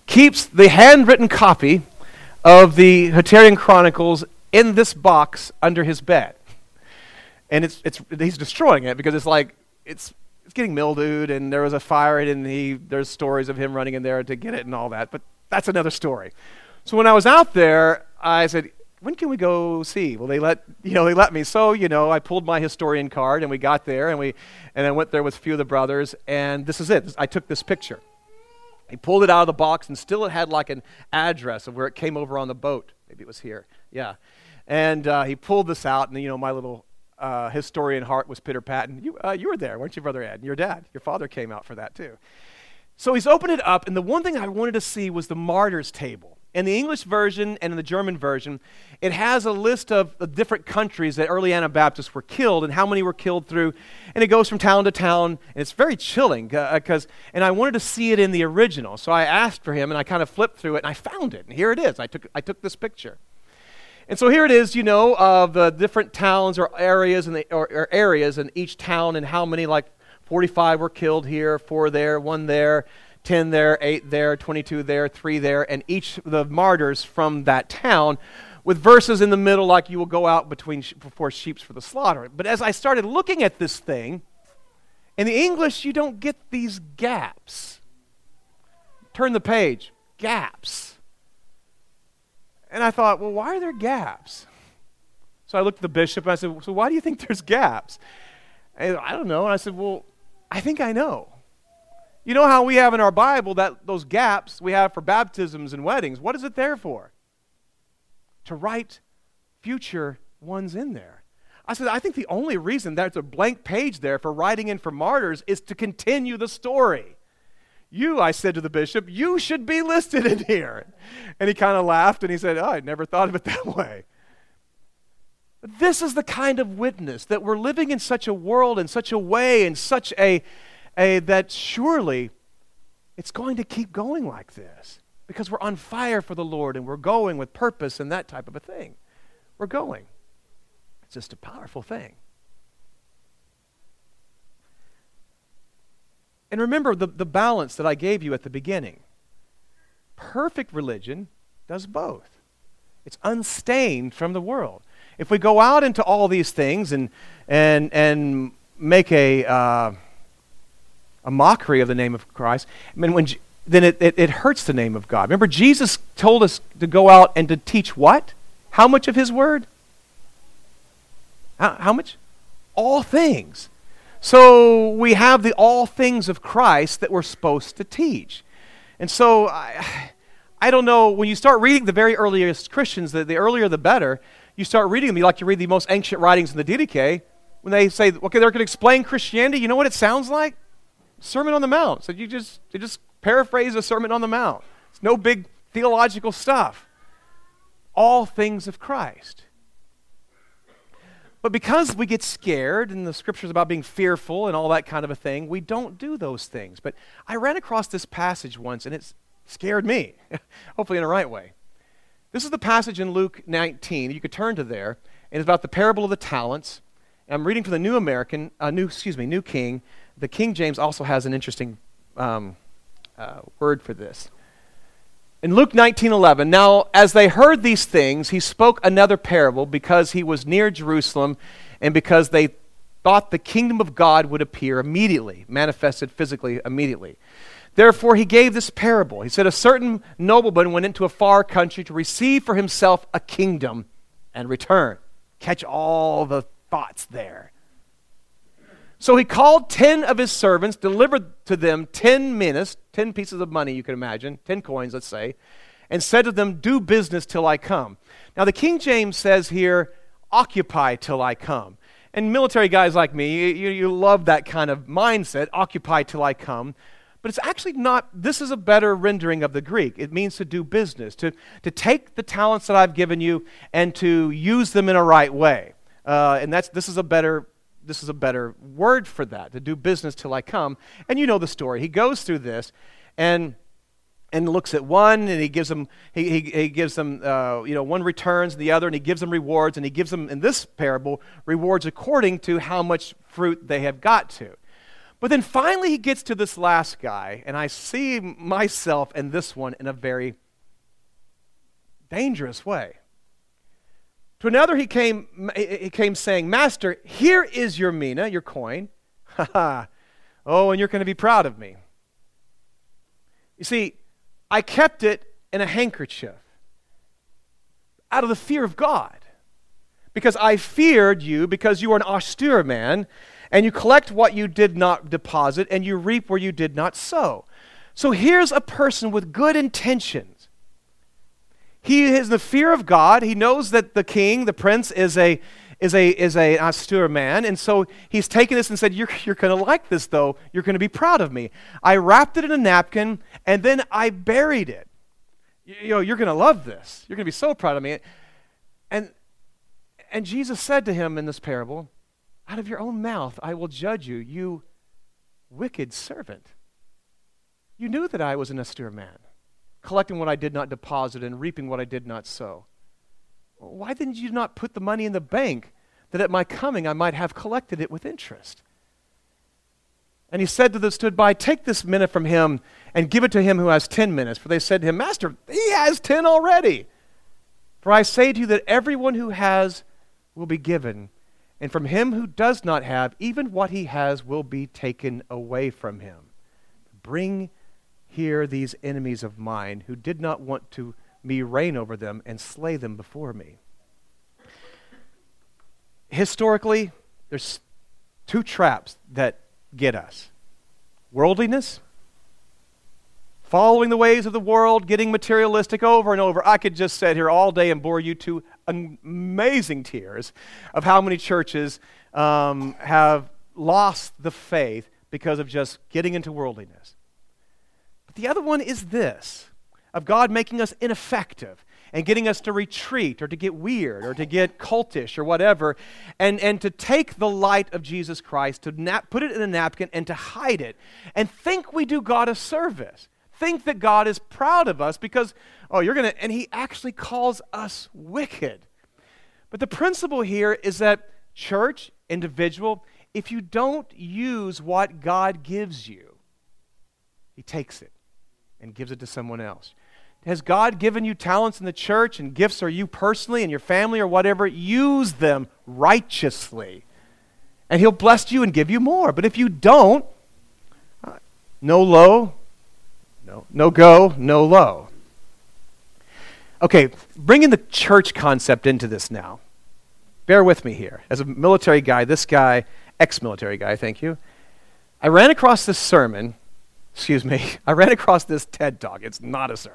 keeps the handwritten copy of the Hutterian Chronicles in this box under his bed. And it's it's he's destroying it because it's like, it's it's getting mildewed, and there was a fire, and he there's stories of him running in there to get it and all that, but that's another story. So when I was out there, I said, when can we go see? Well, they let, you know, they let me. So, you know, I pulled my historian card, and we got there, and we and I went there with a few of the brothers, and this is it. I took this picture. He pulled it out of the box, and still it had like an address of where it came over on the boat. Maybe it was here. Yeah. And uh, he pulled this out, and, you know, my little uh, historian heart was pitter-patting. You, uh, you were there, weren't you, Brother Ed? And your dad, your father came out for that too. So he's opened it up, and the one thing I wanted to see was the martyrs table. In the English version and in the German version, it has a list of the different countries that early Anabaptists were killed and how many were killed through, and it goes from town to town, and it's very chilling, because, uh, and I wanted to see it in the original, so I asked for him, and I kind of flipped through it, and I found it, and here it is. I took, I took this picture. And so here it is, you know, of the different towns or areas, and or, or areas in each town, and how many, like forty-five were killed here, four there, one there, ten there, eight there, twenty-two there, three there, and each of the martyrs from that town, with verses in the middle like you will go out between sh- before sheep for the slaughter. But as I started looking at this thing, in the English you don't get these gaps. Turn the page, gaps. And I thought, well, why are there gaps? So I looked at the bishop and I said, so why do you think there's gaps? And I don't know. And I said, well, I think I know. You know how we have in our Bible that those gaps we have for baptisms and weddings? What is it there for? To write future ones in there. I said, I think the only reason there's a blank page there for writing in for martyrs is to continue the story. You, I said to the bishop, you should be listed in here. And he kind of laughed and he said, oh, I never thought of it that way. But this is the kind of witness that we're living in such a world, in such a way, in such a A, that surely it's going to keep going like this because we're on fire for the Lord and we're going with purpose and that type of a thing. We're going. It's just a powerful thing. And remember the, the balance that I gave you at the beginning. Perfect religion does both. It's unstained from the world. If we go out into all these things and and and make a uh, a mockery of the name of Christ, I mean, when, then it, it, it hurts the name of God. Remember, Jesus told us to go out and to teach what? How much of His Word? How, how much? All things. So we have the all things of Christ that we're supposed to teach. And so I, I don't know, when you start reading the very earliest Christians, the, the earlier the better, you start reading them, you like you read the most ancient writings in the Didache, when they say, okay, they're going to explain Christianity, you know what it sounds like? Sermon on the Mount. So you just you just paraphrase a Sermon on the Mount. It's no big theological stuff. All things of Christ. But because we get scared, and the scriptures about being fearful and all that kind of a thing, we don't do those things. But I ran across this passage once, and it scared me, hopefully in the right way. This is the passage in Luke nineteen. You could turn to there, and it's about the parable of the talents. I'm reading from the New American, uh, New, excuse me, New King. The King James also has an interesting um, uh, word for this. In Luke nineteen eleven, now as they heard these things, he spoke another parable because he was near Jerusalem and because they thought the kingdom of God would appear immediately, manifested physically immediately. Therefore he gave this parable. He said, a certain nobleman went into a far country to receive for himself a kingdom and return. Catch all the thoughts there. So he called ten of his servants, delivered to them ten minas, ten pieces of money you can imagine, ten coins let's say, and said to them, do business till I come. Now the King James says here, occupy till I come. And military guys like me, you, you love that kind of mindset, occupy till I come. But it's actually not, this is a better rendering of the Greek. It means to do business, to, to take the talents that I've given you and to use them in a right way. Uh, and that's this is a better This is a better word for that, to do business till I come. And you know the story. He goes through this and and looks at one, and he gives them, he, he, he gives them, uh, you know, one returns the other, and he gives them rewards, and he gives them, in this parable, rewards according to how much fruit they have got to. But then finally he gets to this last guy, and I see myself and this one in a very dangerous way. To another he came, he came saying, Master, here is your mina, your coin. Ha ha. Oh, and you're going to be proud of me. You see, I kept it in a handkerchief out of the fear of God. Because I feared you, because you are an austere man, and you collect what you did not deposit, and you reap where you did not sow. So here's a person with good intentions. He has the fear of God. He knows that the king, the prince, is a is a is a an austere man, and so he's taken this and said, "You're you're going to like this, though. You're going to be proud of me." I wrapped it in a napkin, and then I buried it. You, you know, you're going to love this. You're going to be so proud of me. And and Jesus said to him in this parable, "Out of your own mouth I will judge you, you wicked servant. You knew that I was an austere man, collecting what I did not deposit and reaping what I did not sow. Why didn't you not put the money in the bank, that at my coming I might have collected it with interest?" And he said to those stood by, "Take this mina from him and give it to him who has ten minas." For they said to him, "Master, he has ten already. For I say to you that everyone who has will be given, and from him who does not have, even what he has will be taken away from him. Bring here these enemies of mine who did not want to me reign over them and slay them before me." Historically, there's two traps that get us. Worldliness, following the ways of the world, getting materialistic over and over. I could just sit here all day and bore you to amazing tears of how many churches um, have lost the faith because of just getting into worldliness. But the other one is this, of God making us ineffective and getting us to retreat or to get weird or to get cultish or whatever, and, and to take the light of Jesus Christ, to nap, put it in a napkin and to hide it, and think we do God a service. Think that God is proud of us because, oh, you're going to, and he actually calls us wicked. But the principle here is that church, individual, if you don't use what God gives you, he takes it and gives it to someone else. Has God given you talents in the church and gifts, or you personally and your family or whatever? Use them righteously, and he'll bless you and give you more. But if you don't, uh, no low, no, no go, no low. Okay, bringing the church concept into this now. Bear with me here. As a military guy, this guy, ex-military guy, thank you, I ran across this sermon, excuse me, I ran across this TED Talk. It's not a sermon.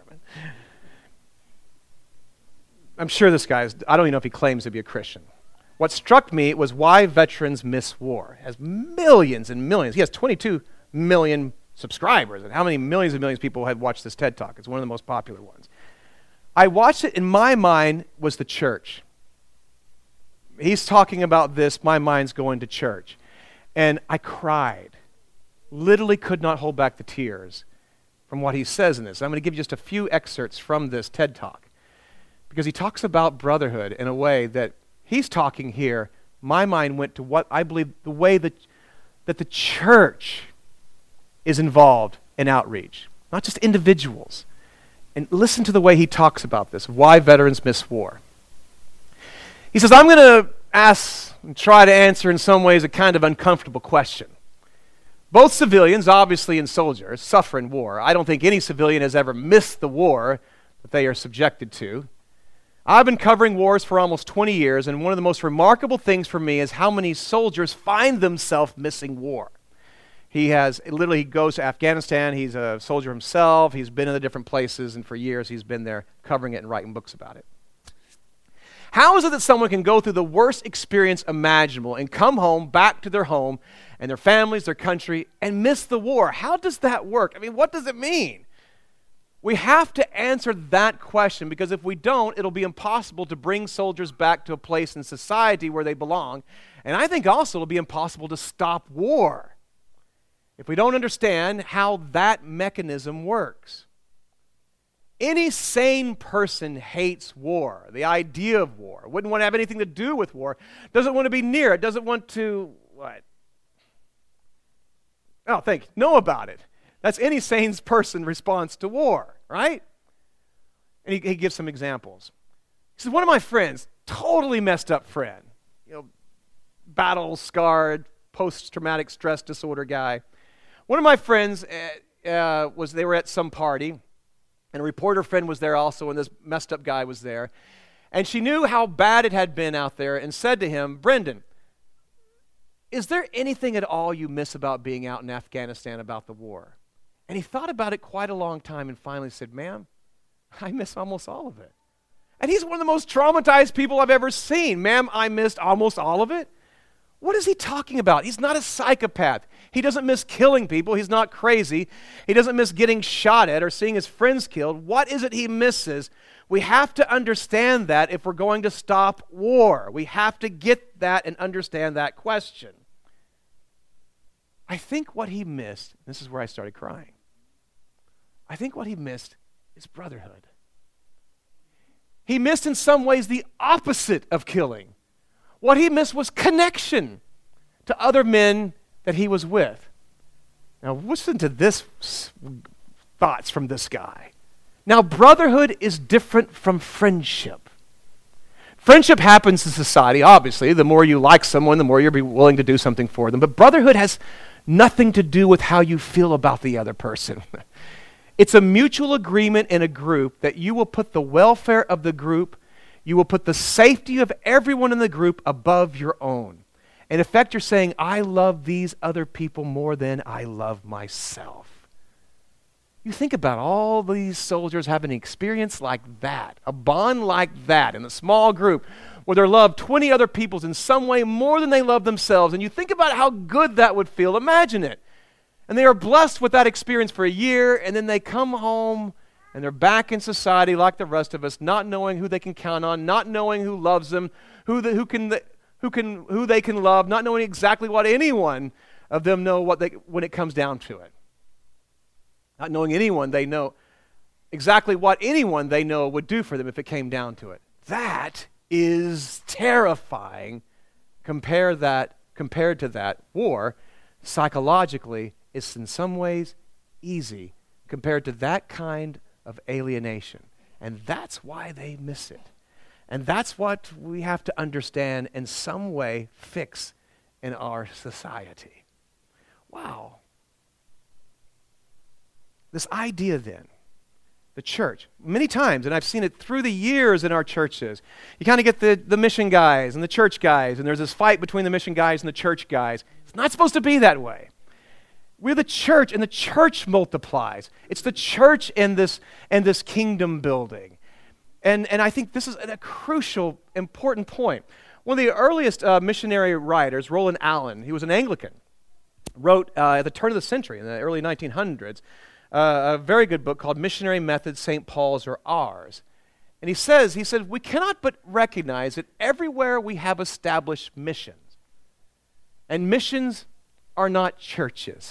I'm sure this guy is, I don't even know if he claims to be a Christian. What struck me was why veterans miss war. It has millions and millions. He has twenty-two million subscribers. And how many millions and millions of people have watched this TED Talk? It's one of the most popular ones. I watched it, in my mind was the church. He's talking about this, my mind's going to church. And I cried. Literally could not hold back the tears from what he says in this. I'm going to give you just a few excerpts from this TED Talk, because he talks about brotherhood in a way that he's talking here. My mind went to what I believe the way that, that the church is involved in outreach, not just individuals. And listen to the way he talks about this, why veterans miss war. He says, I'm going to ask and try to answer in some ways a kind of uncomfortable question. Both civilians, obviously, and soldiers suffer in war. I don't think any civilian has ever missed the war that they are subjected to. I've been covering wars for almost twenty years, and one of the most remarkable things for me is how many soldiers find themselves missing war. He has, literally, he goes to Afghanistan. He's a soldier himself. He's been in the different places, and for years he's been there covering it and writing books about it. How is it that someone can go through the worst experience imaginable and come home, back to their home and their families, their country, and miss the war? How does that work? I mean, what does it mean? We have to answer that question, because if we don't, it'll be impossible to bring soldiers back to a place in society where they belong. And I think also it'll be impossible to stop war if we don't understand how that mechanism works. Any sane person hates war, the idea of war, wouldn't want to have anything to do with war, doesn't want to be near it, doesn't want to, what? Oh, thank you. Know about it. That's any sane person's response to war, right? And he, he gives some examples. He says, one of my friends, totally messed up friend, you know, battle-scarred, post-traumatic stress disorder guy. One of my friends uh, uh, was, they were at some party, and a reporter friend was there also, and this messed up guy was there. And she knew how bad it had been out there and said to him, Brendan, is there anything at all you miss about being out in Afghanistan about the war? And he thought about it quite a long time and finally said, ma'am, I miss almost all of it. And he's one of the most traumatized people I've ever seen. Ma'am, I missed almost all of it. What is he talking about? He's not a psychopath. He doesn't miss killing people. He's not crazy. He doesn't miss getting shot at or seeing his friends killed. What is it he misses? We have to understand that if we're going to stop war. We have to get that and understand that question. I think what he missed, this is where I started crying, I think what he missed is brotherhood. He missed in some ways the opposite of killing. What he missed was connection to other men that he was with. Now listen to this thoughts from this guy. Now brotherhood is different from friendship. Friendship happens in society, obviously. The more you like someone, the more you're willing to do something for them. But brotherhood has nothing to do with how you feel about the other person. It's a mutual agreement in a group that you will put the welfare of the group, you will put the safety of everyone in the group above your own. In effect, you're saying, I love these other people more than I love myself. You think about all these soldiers having an experience like that, a bond like that in a small group where they love twenty other people in some way more than they love themselves, and you think about how good that would feel. Imagine it. And they are blessed with that experience for a year, and then they come home and they're back in society like the rest of us, not knowing who they can count on, not knowing who loves them, who the, who can who can who they can love, not knowing exactly what anyone of them know what they when it comes down to it. Not knowing anyone they know exactly what anyone they know would do for them if it came down to it. That is terrifying. Compare that compared to that war, psychologically, it's in some ways easy compared to that kind of alienation. And that's why they miss it. And that's what we have to understand in some way fix in our society. Wow. This idea then, the church, many times, and I've seen it through the years in our churches, you kind of get the, the mission guys and the church guys, and there's this fight between the mission guys and the church guys. It's not supposed to be that way. We're the church, and the church multiplies. It's the church and this and this kingdom building. And, and I think this is a crucial, important point. One of the earliest uh, missionary writers, Roland Allen, he was an Anglican, wrote uh, at the turn of the century, in the early nineteen hundreds, uh, a very good book called Missionary Methods, Saint Paul's or Ours. And he says, he said, we cannot but recognize that everywhere we have established missions, and missions are not churches.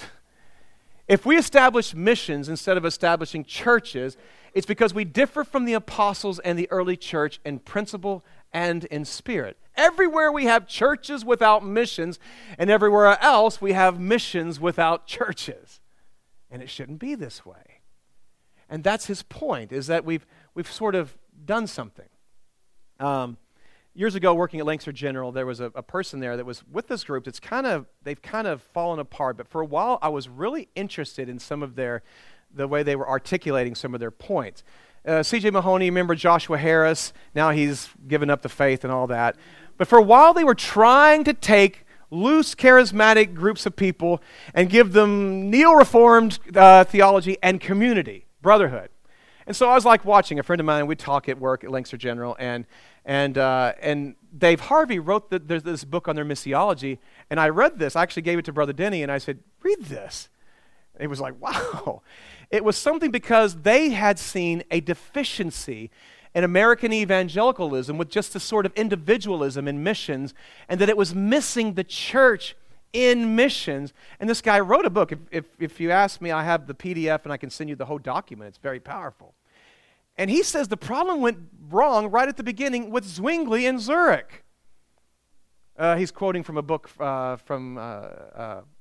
If we establish missions instead of establishing churches, it's because we differ from the apostles and the early church in principle and in spirit. Everywhere we have churches without missions, and everywhere else we have missions without churches. And it shouldn't be this way. And that's his point, is that we've we've sort of done something. Um, years ago, working at Lancaster General, there was a, a person there that was with this group that's kind of, they've kind of fallen apart. But for a while, I was really interested in some of their, the way they were articulating some of their points. Uh, C J Mahoney, remember Joshua Harris? Now he's given up the faith and all that. But for a while, they were trying to take loose, charismatic groups of people and give them neo-reformed uh, theology and community, brotherhood. And so I was like watching a friend of mine. We'd talk at work at Lancaster General, and and uh, and Dave Harvey wrote the, the, this book on their missiology. And I read this. I actually gave it to Brother Denny, and I said, "Read this." And he was like, "Wow!" It was something because they had seen a deficiency in American evangelicalism with just this sort of individualism in missions, and that it was missing the church in missions. And this guy wrote a book. If, if, if you ask me, I have the P D F and I can send you the whole document. It's very powerful. And he says the problem went wrong right at the beginning with Zwingli and Zurich. Uh, he's quoting from a book uh, from uh, uh,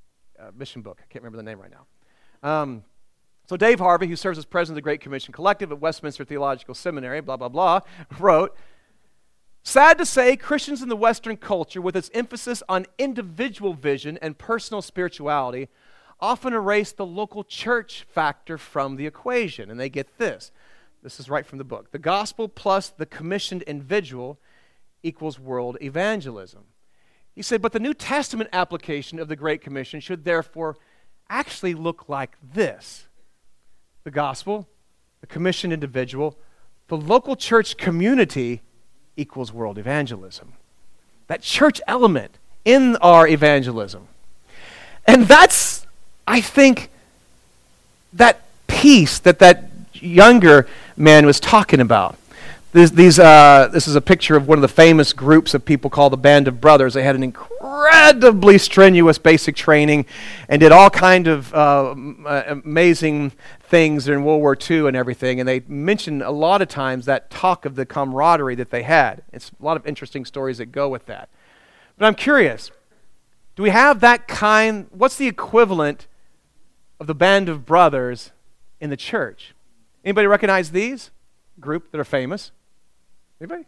uh, mission book. I can't remember the name right now. Um, so Dave Harvey, who serves as president of the Great Commission Collective at Westminster Theological Seminary, blah, blah, blah, wrote, "Sad to say, Christians in the Western culture, with its emphasis on individual vision and personal spirituality, often erase the local church factor from the equation." And they get this. This is right from the book. "The gospel plus the commissioned individual equals world evangelism." He said, but the New Testament application of the Great Commission should therefore actually look like this. The gospel, the commissioned individual, the local church community equals world evangelism. That church element in our evangelism. And that's, I think, that piece that that younger man was talking about. These, these, uh, this is a picture of one of the famous groups of people called the Band of Brothers. They had an incredibly strenuous basic training and did all kind of uh, amazing things during World War Two and everything. And they mention a lot of times that talk of the camaraderie that they had. It's a lot of interesting stories that go with that. But I'm curious, do we have that kind, what's the equivalent of the Band of Brothers in the church? Anybody recognize these group that are famous? Anybody?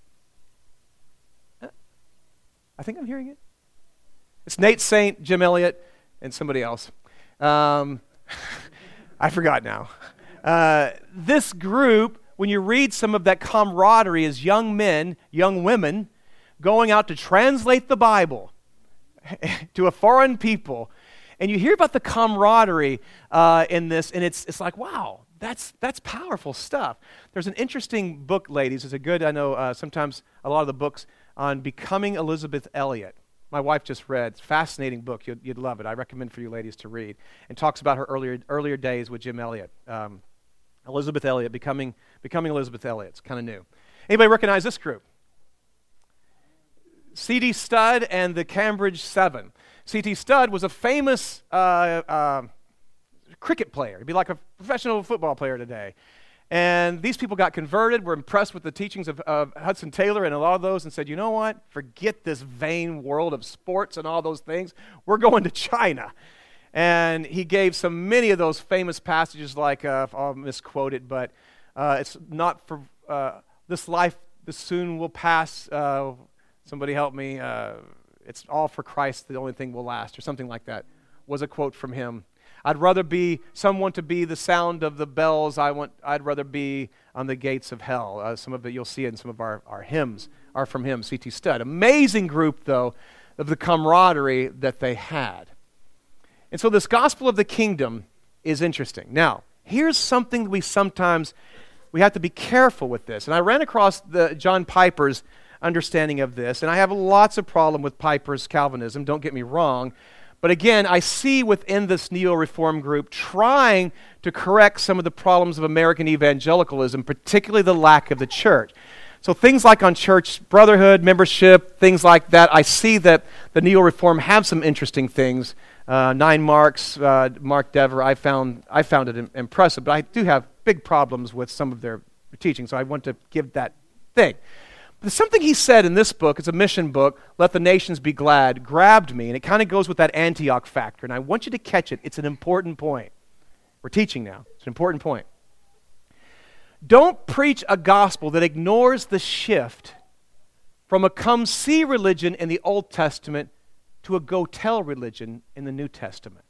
Uh, I think I'm hearing it. It's Nate Saint, Jim Elliott, and somebody else. Um, I forgot now. Uh, this group, when you read some of that camaraderie as young men, young women, going out to translate the Bible to a foreign people, and you hear about the camaraderie uh, in this, and it's it's like, wow. That's that's powerful stuff. There's an interesting book, ladies. It's a good, I know uh, sometimes a lot of the books on becoming Elizabeth Elliot. My wife just read. It's a fascinating book. You'd, you'd love it. I recommend for you ladies to read. And talks about her earlier earlier days with Jim Elliot. Um, Elizabeth Elliot, becoming becoming Elizabeth Elliot. It's kind of new. Anybody recognize this group? C D Studd and the Cambridge Seven. C D Studd was a famous Uh, uh, cricket player. He'd be like a professional football player today. And these people got converted, were impressed with the teachings of, of Hudson Taylor and a lot of those, and said, you know what? Forget this vain world of sports and all those things. We're going to China. And he gave so many of those famous passages like, uh, I'll misquote it, but uh, it's not for uh, this life, this soon will pass. Uh, somebody help me. Uh, it's all for Christ, the only thing will last, or something like that, was a quote from him. I'd rather be someone to be the sound of the bells. I want. I'd rather be on the gates of hell. Uh, some of it you'll see in some of our, our hymns are from him, C T Studd. Amazing group, though, of the camaraderie that they had. And so this gospel of the kingdom is interesting. Now, here's something that we sometimes, we have to be careful with this. And I ran across the John Piper's understanding of this, and I have lots of problem with Piper's Calvinism, don't get me wrong. But again, I see within this neo-reform group trying to correct some of the problems of American evangelicalism, particularly the lack of the church. So things like on church brotherhood, membership, things like that, I see that the neo-reform have some interesting things. Uh, Nine Marks, uh, Mark Dever, I found I found it im- impressive, but I do have big problems with some of their teaching, so I want to give that thing. But something he said in this book, it's a mission book, Let the Nations Be Glad, grabbed me, and it kind of goes with that Antioch factor, and I want you to catch it. It's an important point. We're teaching now. It's an important point. Don't preach a gospel that ignores the shift from a come-see religion in the Old Testament to a go-tell religion in the New Testament.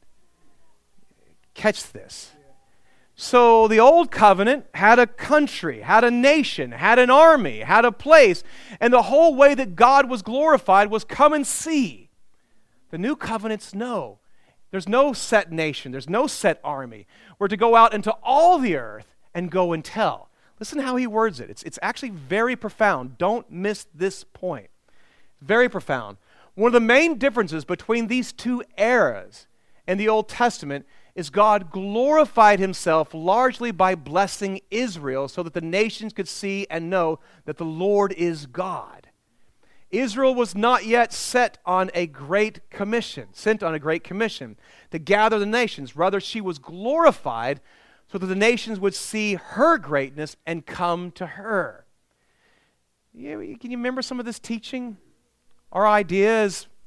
Catch this. So the old covenant had a country, had a nation, had an army, had a place, and the whole way that God was glorified was come and see. The new covenant's no. There's no set nation, there's no set army. We're to go out into all the earth and go and tell. Listen how he words it. It's, it's actually very profound. Don't miss this point. Very profound. One of the main differences between these two eras in the Old Testament is God glorified himself largely by blessing Israel so that the nations could see and know that the Lord is God. Israel was not yet set on a great commission, sent on a great commission to gather the nations. Rather, she was glorified so that the nations would see her greatness and come to her. Yeah, can you remember some of this teaching? Our idea is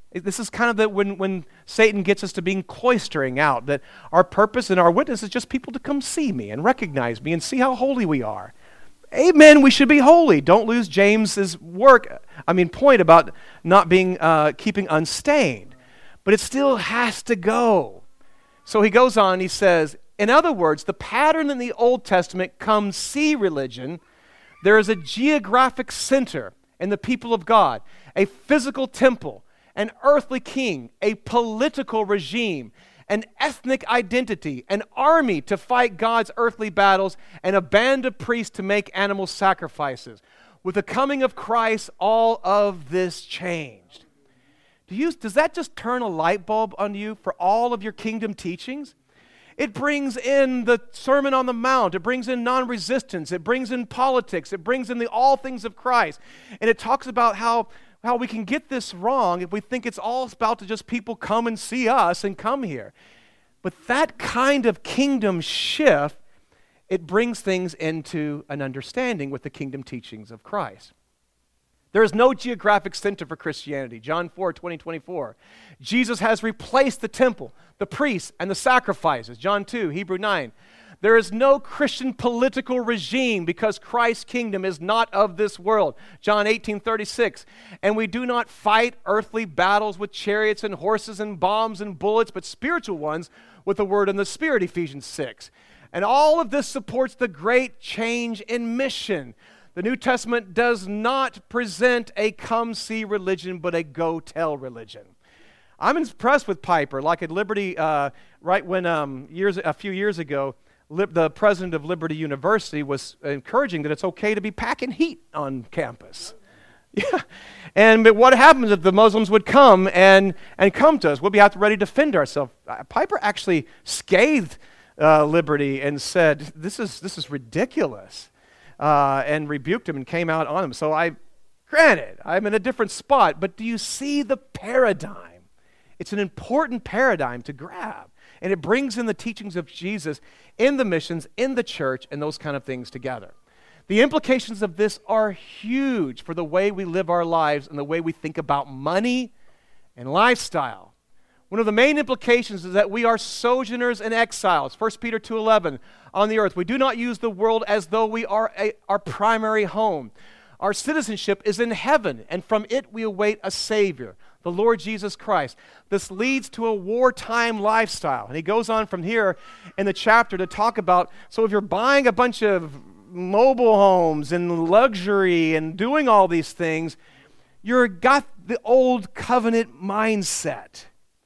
This is kind of the, when, when Satan gets us to being cloistering out, that our purpose and our witness is just people to come see me and recognize me and see how holy we are. Amen, we should be holy. Don't lose James's work, I mean point about not being, uh, keeping unstained. But it still has to go. So he goes on, he says, in other words, the pattern in the Old Testament, come see religion, there is a geographic center in the people of God, a physical temple, an earthly king, a political regime, an ethnic identity, an army to fight God's earthly battles, and a band of priests to make animal sacrifices. With the coming of Christ, all of this changed. Do you, does that just turn a light bulb on you for all of your kingdom teachings? It brings in the Sermon on the Mount. It brings in non-resistance. It brings in politics. It brings in the all things of Christ. And it talks about how how we can get this wrong if we think it's all about to just people come and see us and come here. But that kind of kingdom shift, it brings things into an understanding with the kingdom teachings of Christ. There is no geographic center for Christianity. John four, twenty, twenty-four. Jesus has replaced the temple, the priests, and the sacrifices. John two, Hebrew nine. There is no Christian political regime because Christ's kingdom is not of this world. John eighteen, thirty-six. And we do not fight earthly battles with chariots and horses and bombs and bullets, but spiritual ones with the word and the spirit, Ephesians six. And all of this supports the great change in mission. The New Testament does not present a come-see religion, but a go-tell religion. I'm impressed with Piper. Like at Liberty, uh, right when um, years a few years ago, Lib- the president of Liberty University was encouraging that it's okay to be packing heat on campus. Yeah, and but what happens if the Muslims would come and, and come to us? We'll be have to ready to defend ourselves. Uh, Piper actually scathed uh, Liberty and said, "This is this is ridiculous." Uh, and rebuked him and came out on him. So I, granted, I'm in a different spot, but do you see the paradigm? It's an important paradigm to grab. And it brings in the teachings of Jesus in the missions, in the church, and those kind of things together. The implications of this are huge for the way we live our lives and the way we think about money and lifestyle. One of the main implications is that we are sojourners and exiles. First Peter two eleven, on the earth. We do not use the world as though we are a, our primary home. Our citizenship is in heaven, and from it we await a Savior, the Lord Jesus Christ. This leads to a wartime lifestyle. And he goes on from here in the chapter to talk about, so if you're buying a bunch of mobile homes and luxury and doing all these things, you've got the old covenant mindset.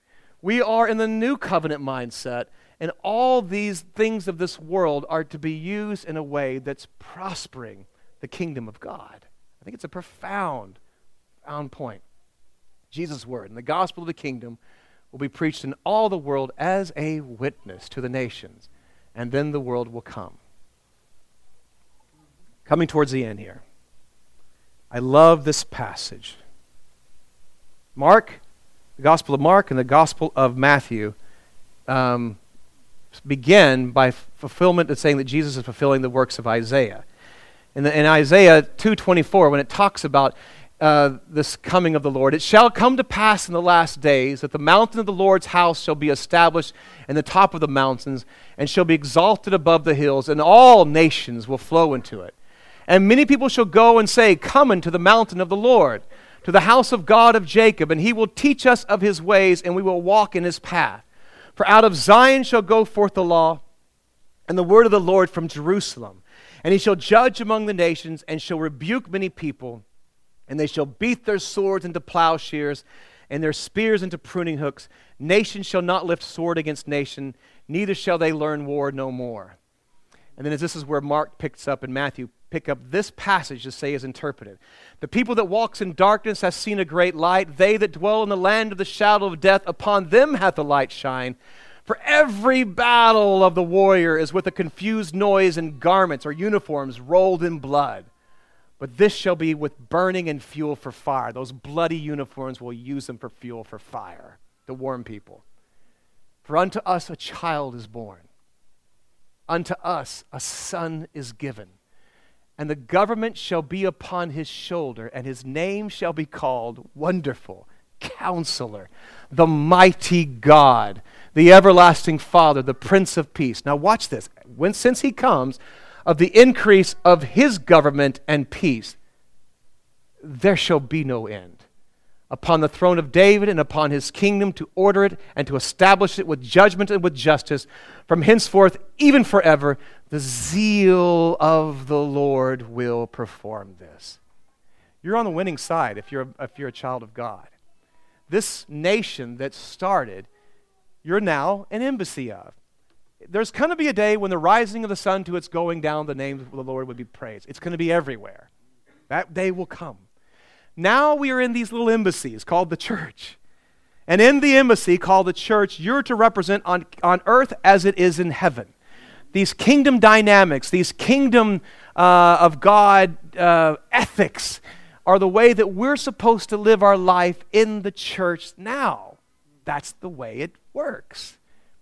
We are in the new covenant mindset, and all these things of this world are to be used in a way that's prospering the kingdom of God. I think it's a profound, profound point. Jesus' word and the gospel of the kingdom will be preached in all the world as a witness to the nations, and then the world will come. Coming towards the end here. I love this passage. Mark, the Gospel of Mark and the Gospel of Matthew um, begin by fulfillment of saying that Jesus is fulfilling the works of Isaiah. In, the, in Isaiah two twenty-four, when it talks about uh, this coming of the Lord, it shall come to pass in the last days that the mountain of the Lord's house shall be established in the top of the mountains and shall be exalted above the hills, and all nations will flow into it. And many people shall go and say, come unto the mountain of the Lord, to the house of God of Jacob, and he will teach us of his ways, and we will walk in his path. For out of Zion shall go forth the law, and the word of the Lord from Jerusalem. And he shall judge among the nations, and shall rebuke many people, and they shall beat their swords into plowshares, and their spears into pruning hooks. Nation shall not lift sword against nation, neither shall they learn war no more. And then as this is where Mark picks up in Matthew, pick up this passage to say is interpreted. The people that walks in darkness have seen a great light. They that dwell in the land of the shadow of death, upon them hath the light shine. For every battle of the warrior is with a confused noise and garments or uniforms rolled in blood. But this shall be with burning and fuel for fire. Those bloody uniforms will use them for fuel for fire to warm people. For unto us a child is born. Unto us a son is given. And the government shall be upon his shoulder, and his name shall be called Wonderful, Counselor, the mighty God, the everlasting Father, the Prince of Peace. Now watch this. When, since he comes, of the increase of his government and peace, there shall be no end. Upon the throne of David and upon his kingdom, to order it and to establish it with judgment and with justice from henceforth, even forever. The zeal of the Lord will perform this. You're on the winning side if you're, if you're a child of God. This nation that started, you're now an embassy of. There's going to be a day when the rising of the sun to its going down, the name of the Lord would be praised. It's going to be everywhere. That day will come. Now we are in these little embassies called the church. And in the embassy called the church, you're to represent on, on earth as it is in heaven. These kingdom dynamics, these kingdom uh, of God uh, ethics are the way that we're supposed to live our life in the church now. That's the way it works.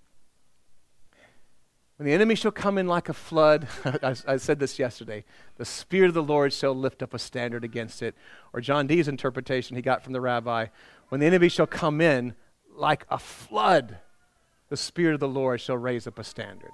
When the enemy shall come in like a flood, I, I said this yesterday, the Spirit of the Lord shall lift up a standard against it. Or John Dee's interpretation he got from the rabbi, when the enemy shall come in like a flood, the Spirit of the Lord shall raise up a standard.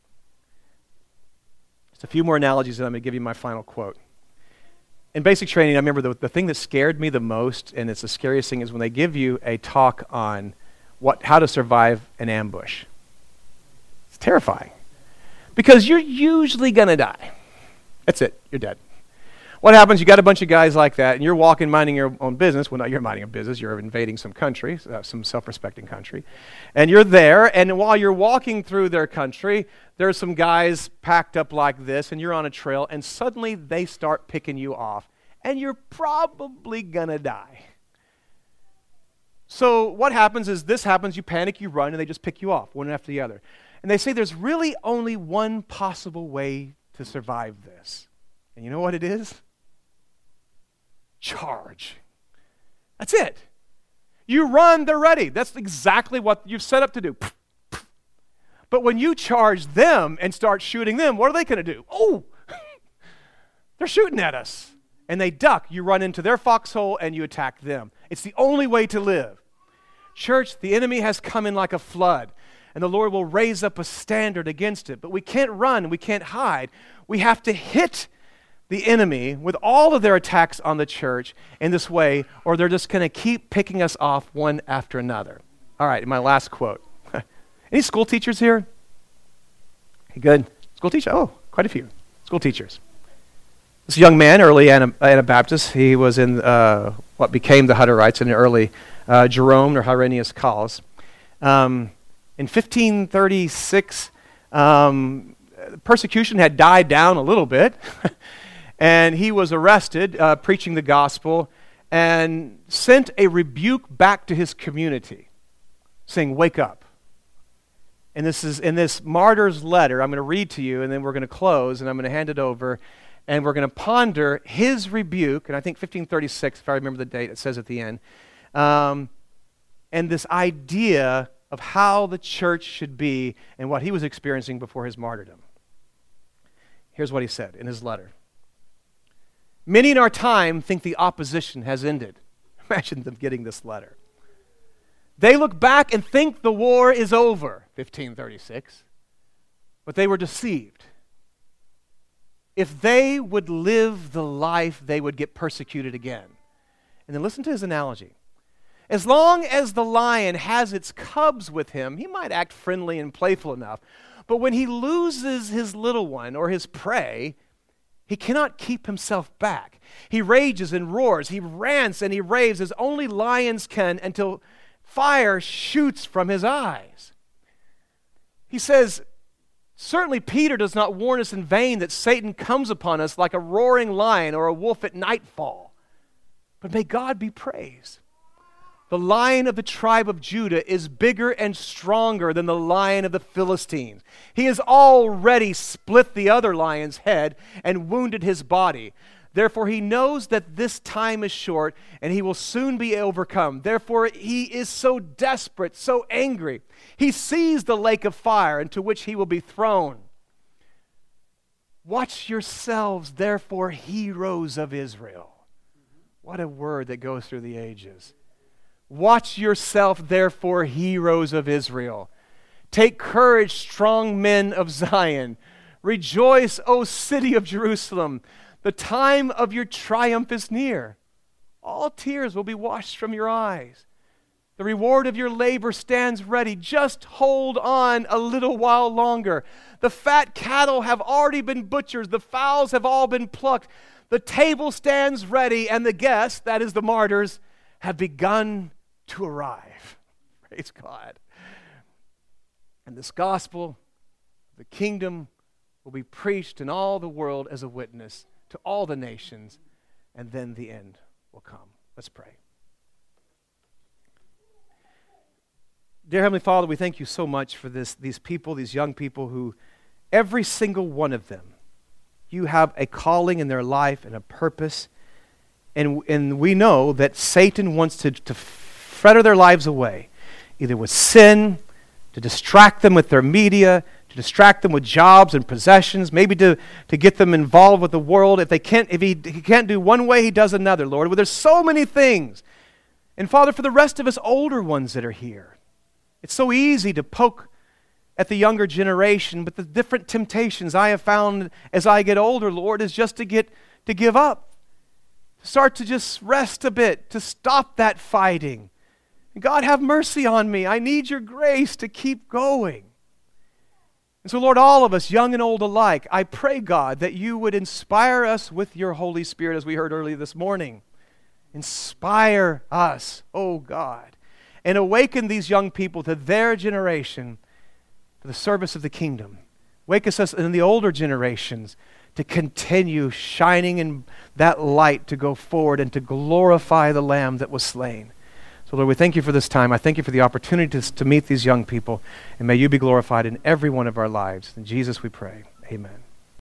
Just a few more analogies and I'm going to give you my final quote. In basic training, I remember the, the thing that scared me the most, and it's the scariest thing, is when they give you a talk on what how to survive an ambush. It's terrifying. Because you're usually going to die. That's it. You're dead. What happens, you got a bunch of guys like that, and you're walking, minding your own business. Well, not you're minding a business. You're invading some country, uh, some self-respecting country. And you're there, and while you're walking through their country, there's some guys packed up like this, and you're on a trail, and suddenly they start picking you off, and you're probably going to die. So what happens is this happens, you panic, you run, and they just pick you off, one after the other. And they say there's really only one possible way to survive this. And you know what it is? Charge. That's it. You run, they're ready. That's exactly what you've set up to do. But when you charge them and start shooting them, what are they going to do? Oh, they're shooting at us. And they duck. You run into their foxhole and you attack them. It's the only way to live. Church, the enemy has come in like a flood, and the Lord will raise up a standard against it. But we can't run. We can't hide. We have to hit the enemy with all of their attacks on the church in this way, or they're just going to keep picking us off one after another. All right, my last quote. Any school teachers here? Hey, good. School teacher? Oh, quite a few. School teachers. This young man, early Anabaptist, he was in uh, what became the Hutterites in the early uh, Jerome or Hyrenius cause. Um, in fifteen thirty-six, um, persecution had died down a little bit. And he was arrested uh, preaching the gospel and sent a rebuke back to his community saying, wake up. And this is in this martyr's letter, I'm going to read to you and then we're going to close and I'm going to hand it over and we're going to ponder his rebuke, and I think fifteen thirty-six, if I remember the date, it says at the end, um, and this idea of how the church should be and what he was experiencing before his martyrdom. Here's what he said in his letter. Many in our time think the opposition has ended. Imagine them getting this letter. They look back and think the war is over, fifteen thirty-six, but they were deceived. If they would live the life, they would get persecuted again. And then listen to his analogy. As long as the lion has its cubs with him, he might act friendly and playful enough, but when he loses his little one or his prey, he cannot keep himself back. He rages and roars. He rants and he raves as only lions can until fire shoots from his eyes. He says, certainly Peter does not warn us in vain that Satan comes upon us like a roaring lion or a wolf at nightfall. But may God be praised. The Lion of the tribe of Judah is bigger and stronger than the Lion of the Philistines. He has already split the other lion's head and wounded his body. Therefore, he knows that this time is short and he will soon be overcome. Therefore, he is so desperate, so angry. He sees the lake of fire into which he will be thrown. Watch yourselves, therefore, heroes of Israel. What a word that goes through the ages. Watch yourself, therefore, heroes of Israel. Take courage, strong men of Zion. Rejoice, O city of Jerusalem. The time of your triumph is near. All tears will be washed from your eyes. The reward of your labor stands ready. Just hold on a little while longer. The fat cattle have already been butchered. The fowls have all been plucked. The table stands ready, and the guests, that is the martyrs, have begun to arrive. Praise God. And this gospel, the kingdom, will be preached in all the world as a witness to all the nations, and then the end will come. Let's pray. Dear Heavenly Father, we thank you so much for this, these people, these young people who, every single one of them, you have a calling in their life and a purpose. And, and we know that Satan wants to, to fritter their lives away, either with sin, to distract them with their media, to distract them with jobs and possessions, maybe to, to get them involved with the world. If they can't, if he, he can't do one way, he does another, Lord. Well, there's so many things. And Father, for the rest of us older ones that are here, it's so easy to poke at the younger generation, but the different temptations I have found as I get older, Lord, is just to get to give up, to start to just rest a bit, to stop that fighting. And God, have mercy on me. I need your grace to keep going. And so, Lord, all of us, young and old alike, I pray, God, that you would inspire us with your Holy Spirit, as we heard earlier this morning. Inspire us, oh God, and awaken these young people to their generation for the service of the kingdom. Wake us in the older generations to continue shining in that light to go forward and to glorify the Lamb that was slain. So Lord, we thank you for this time. I thank you for the opportunity to, to meet these young people, and may you be glorified in every one of our lives. In Jesus we pray, amen.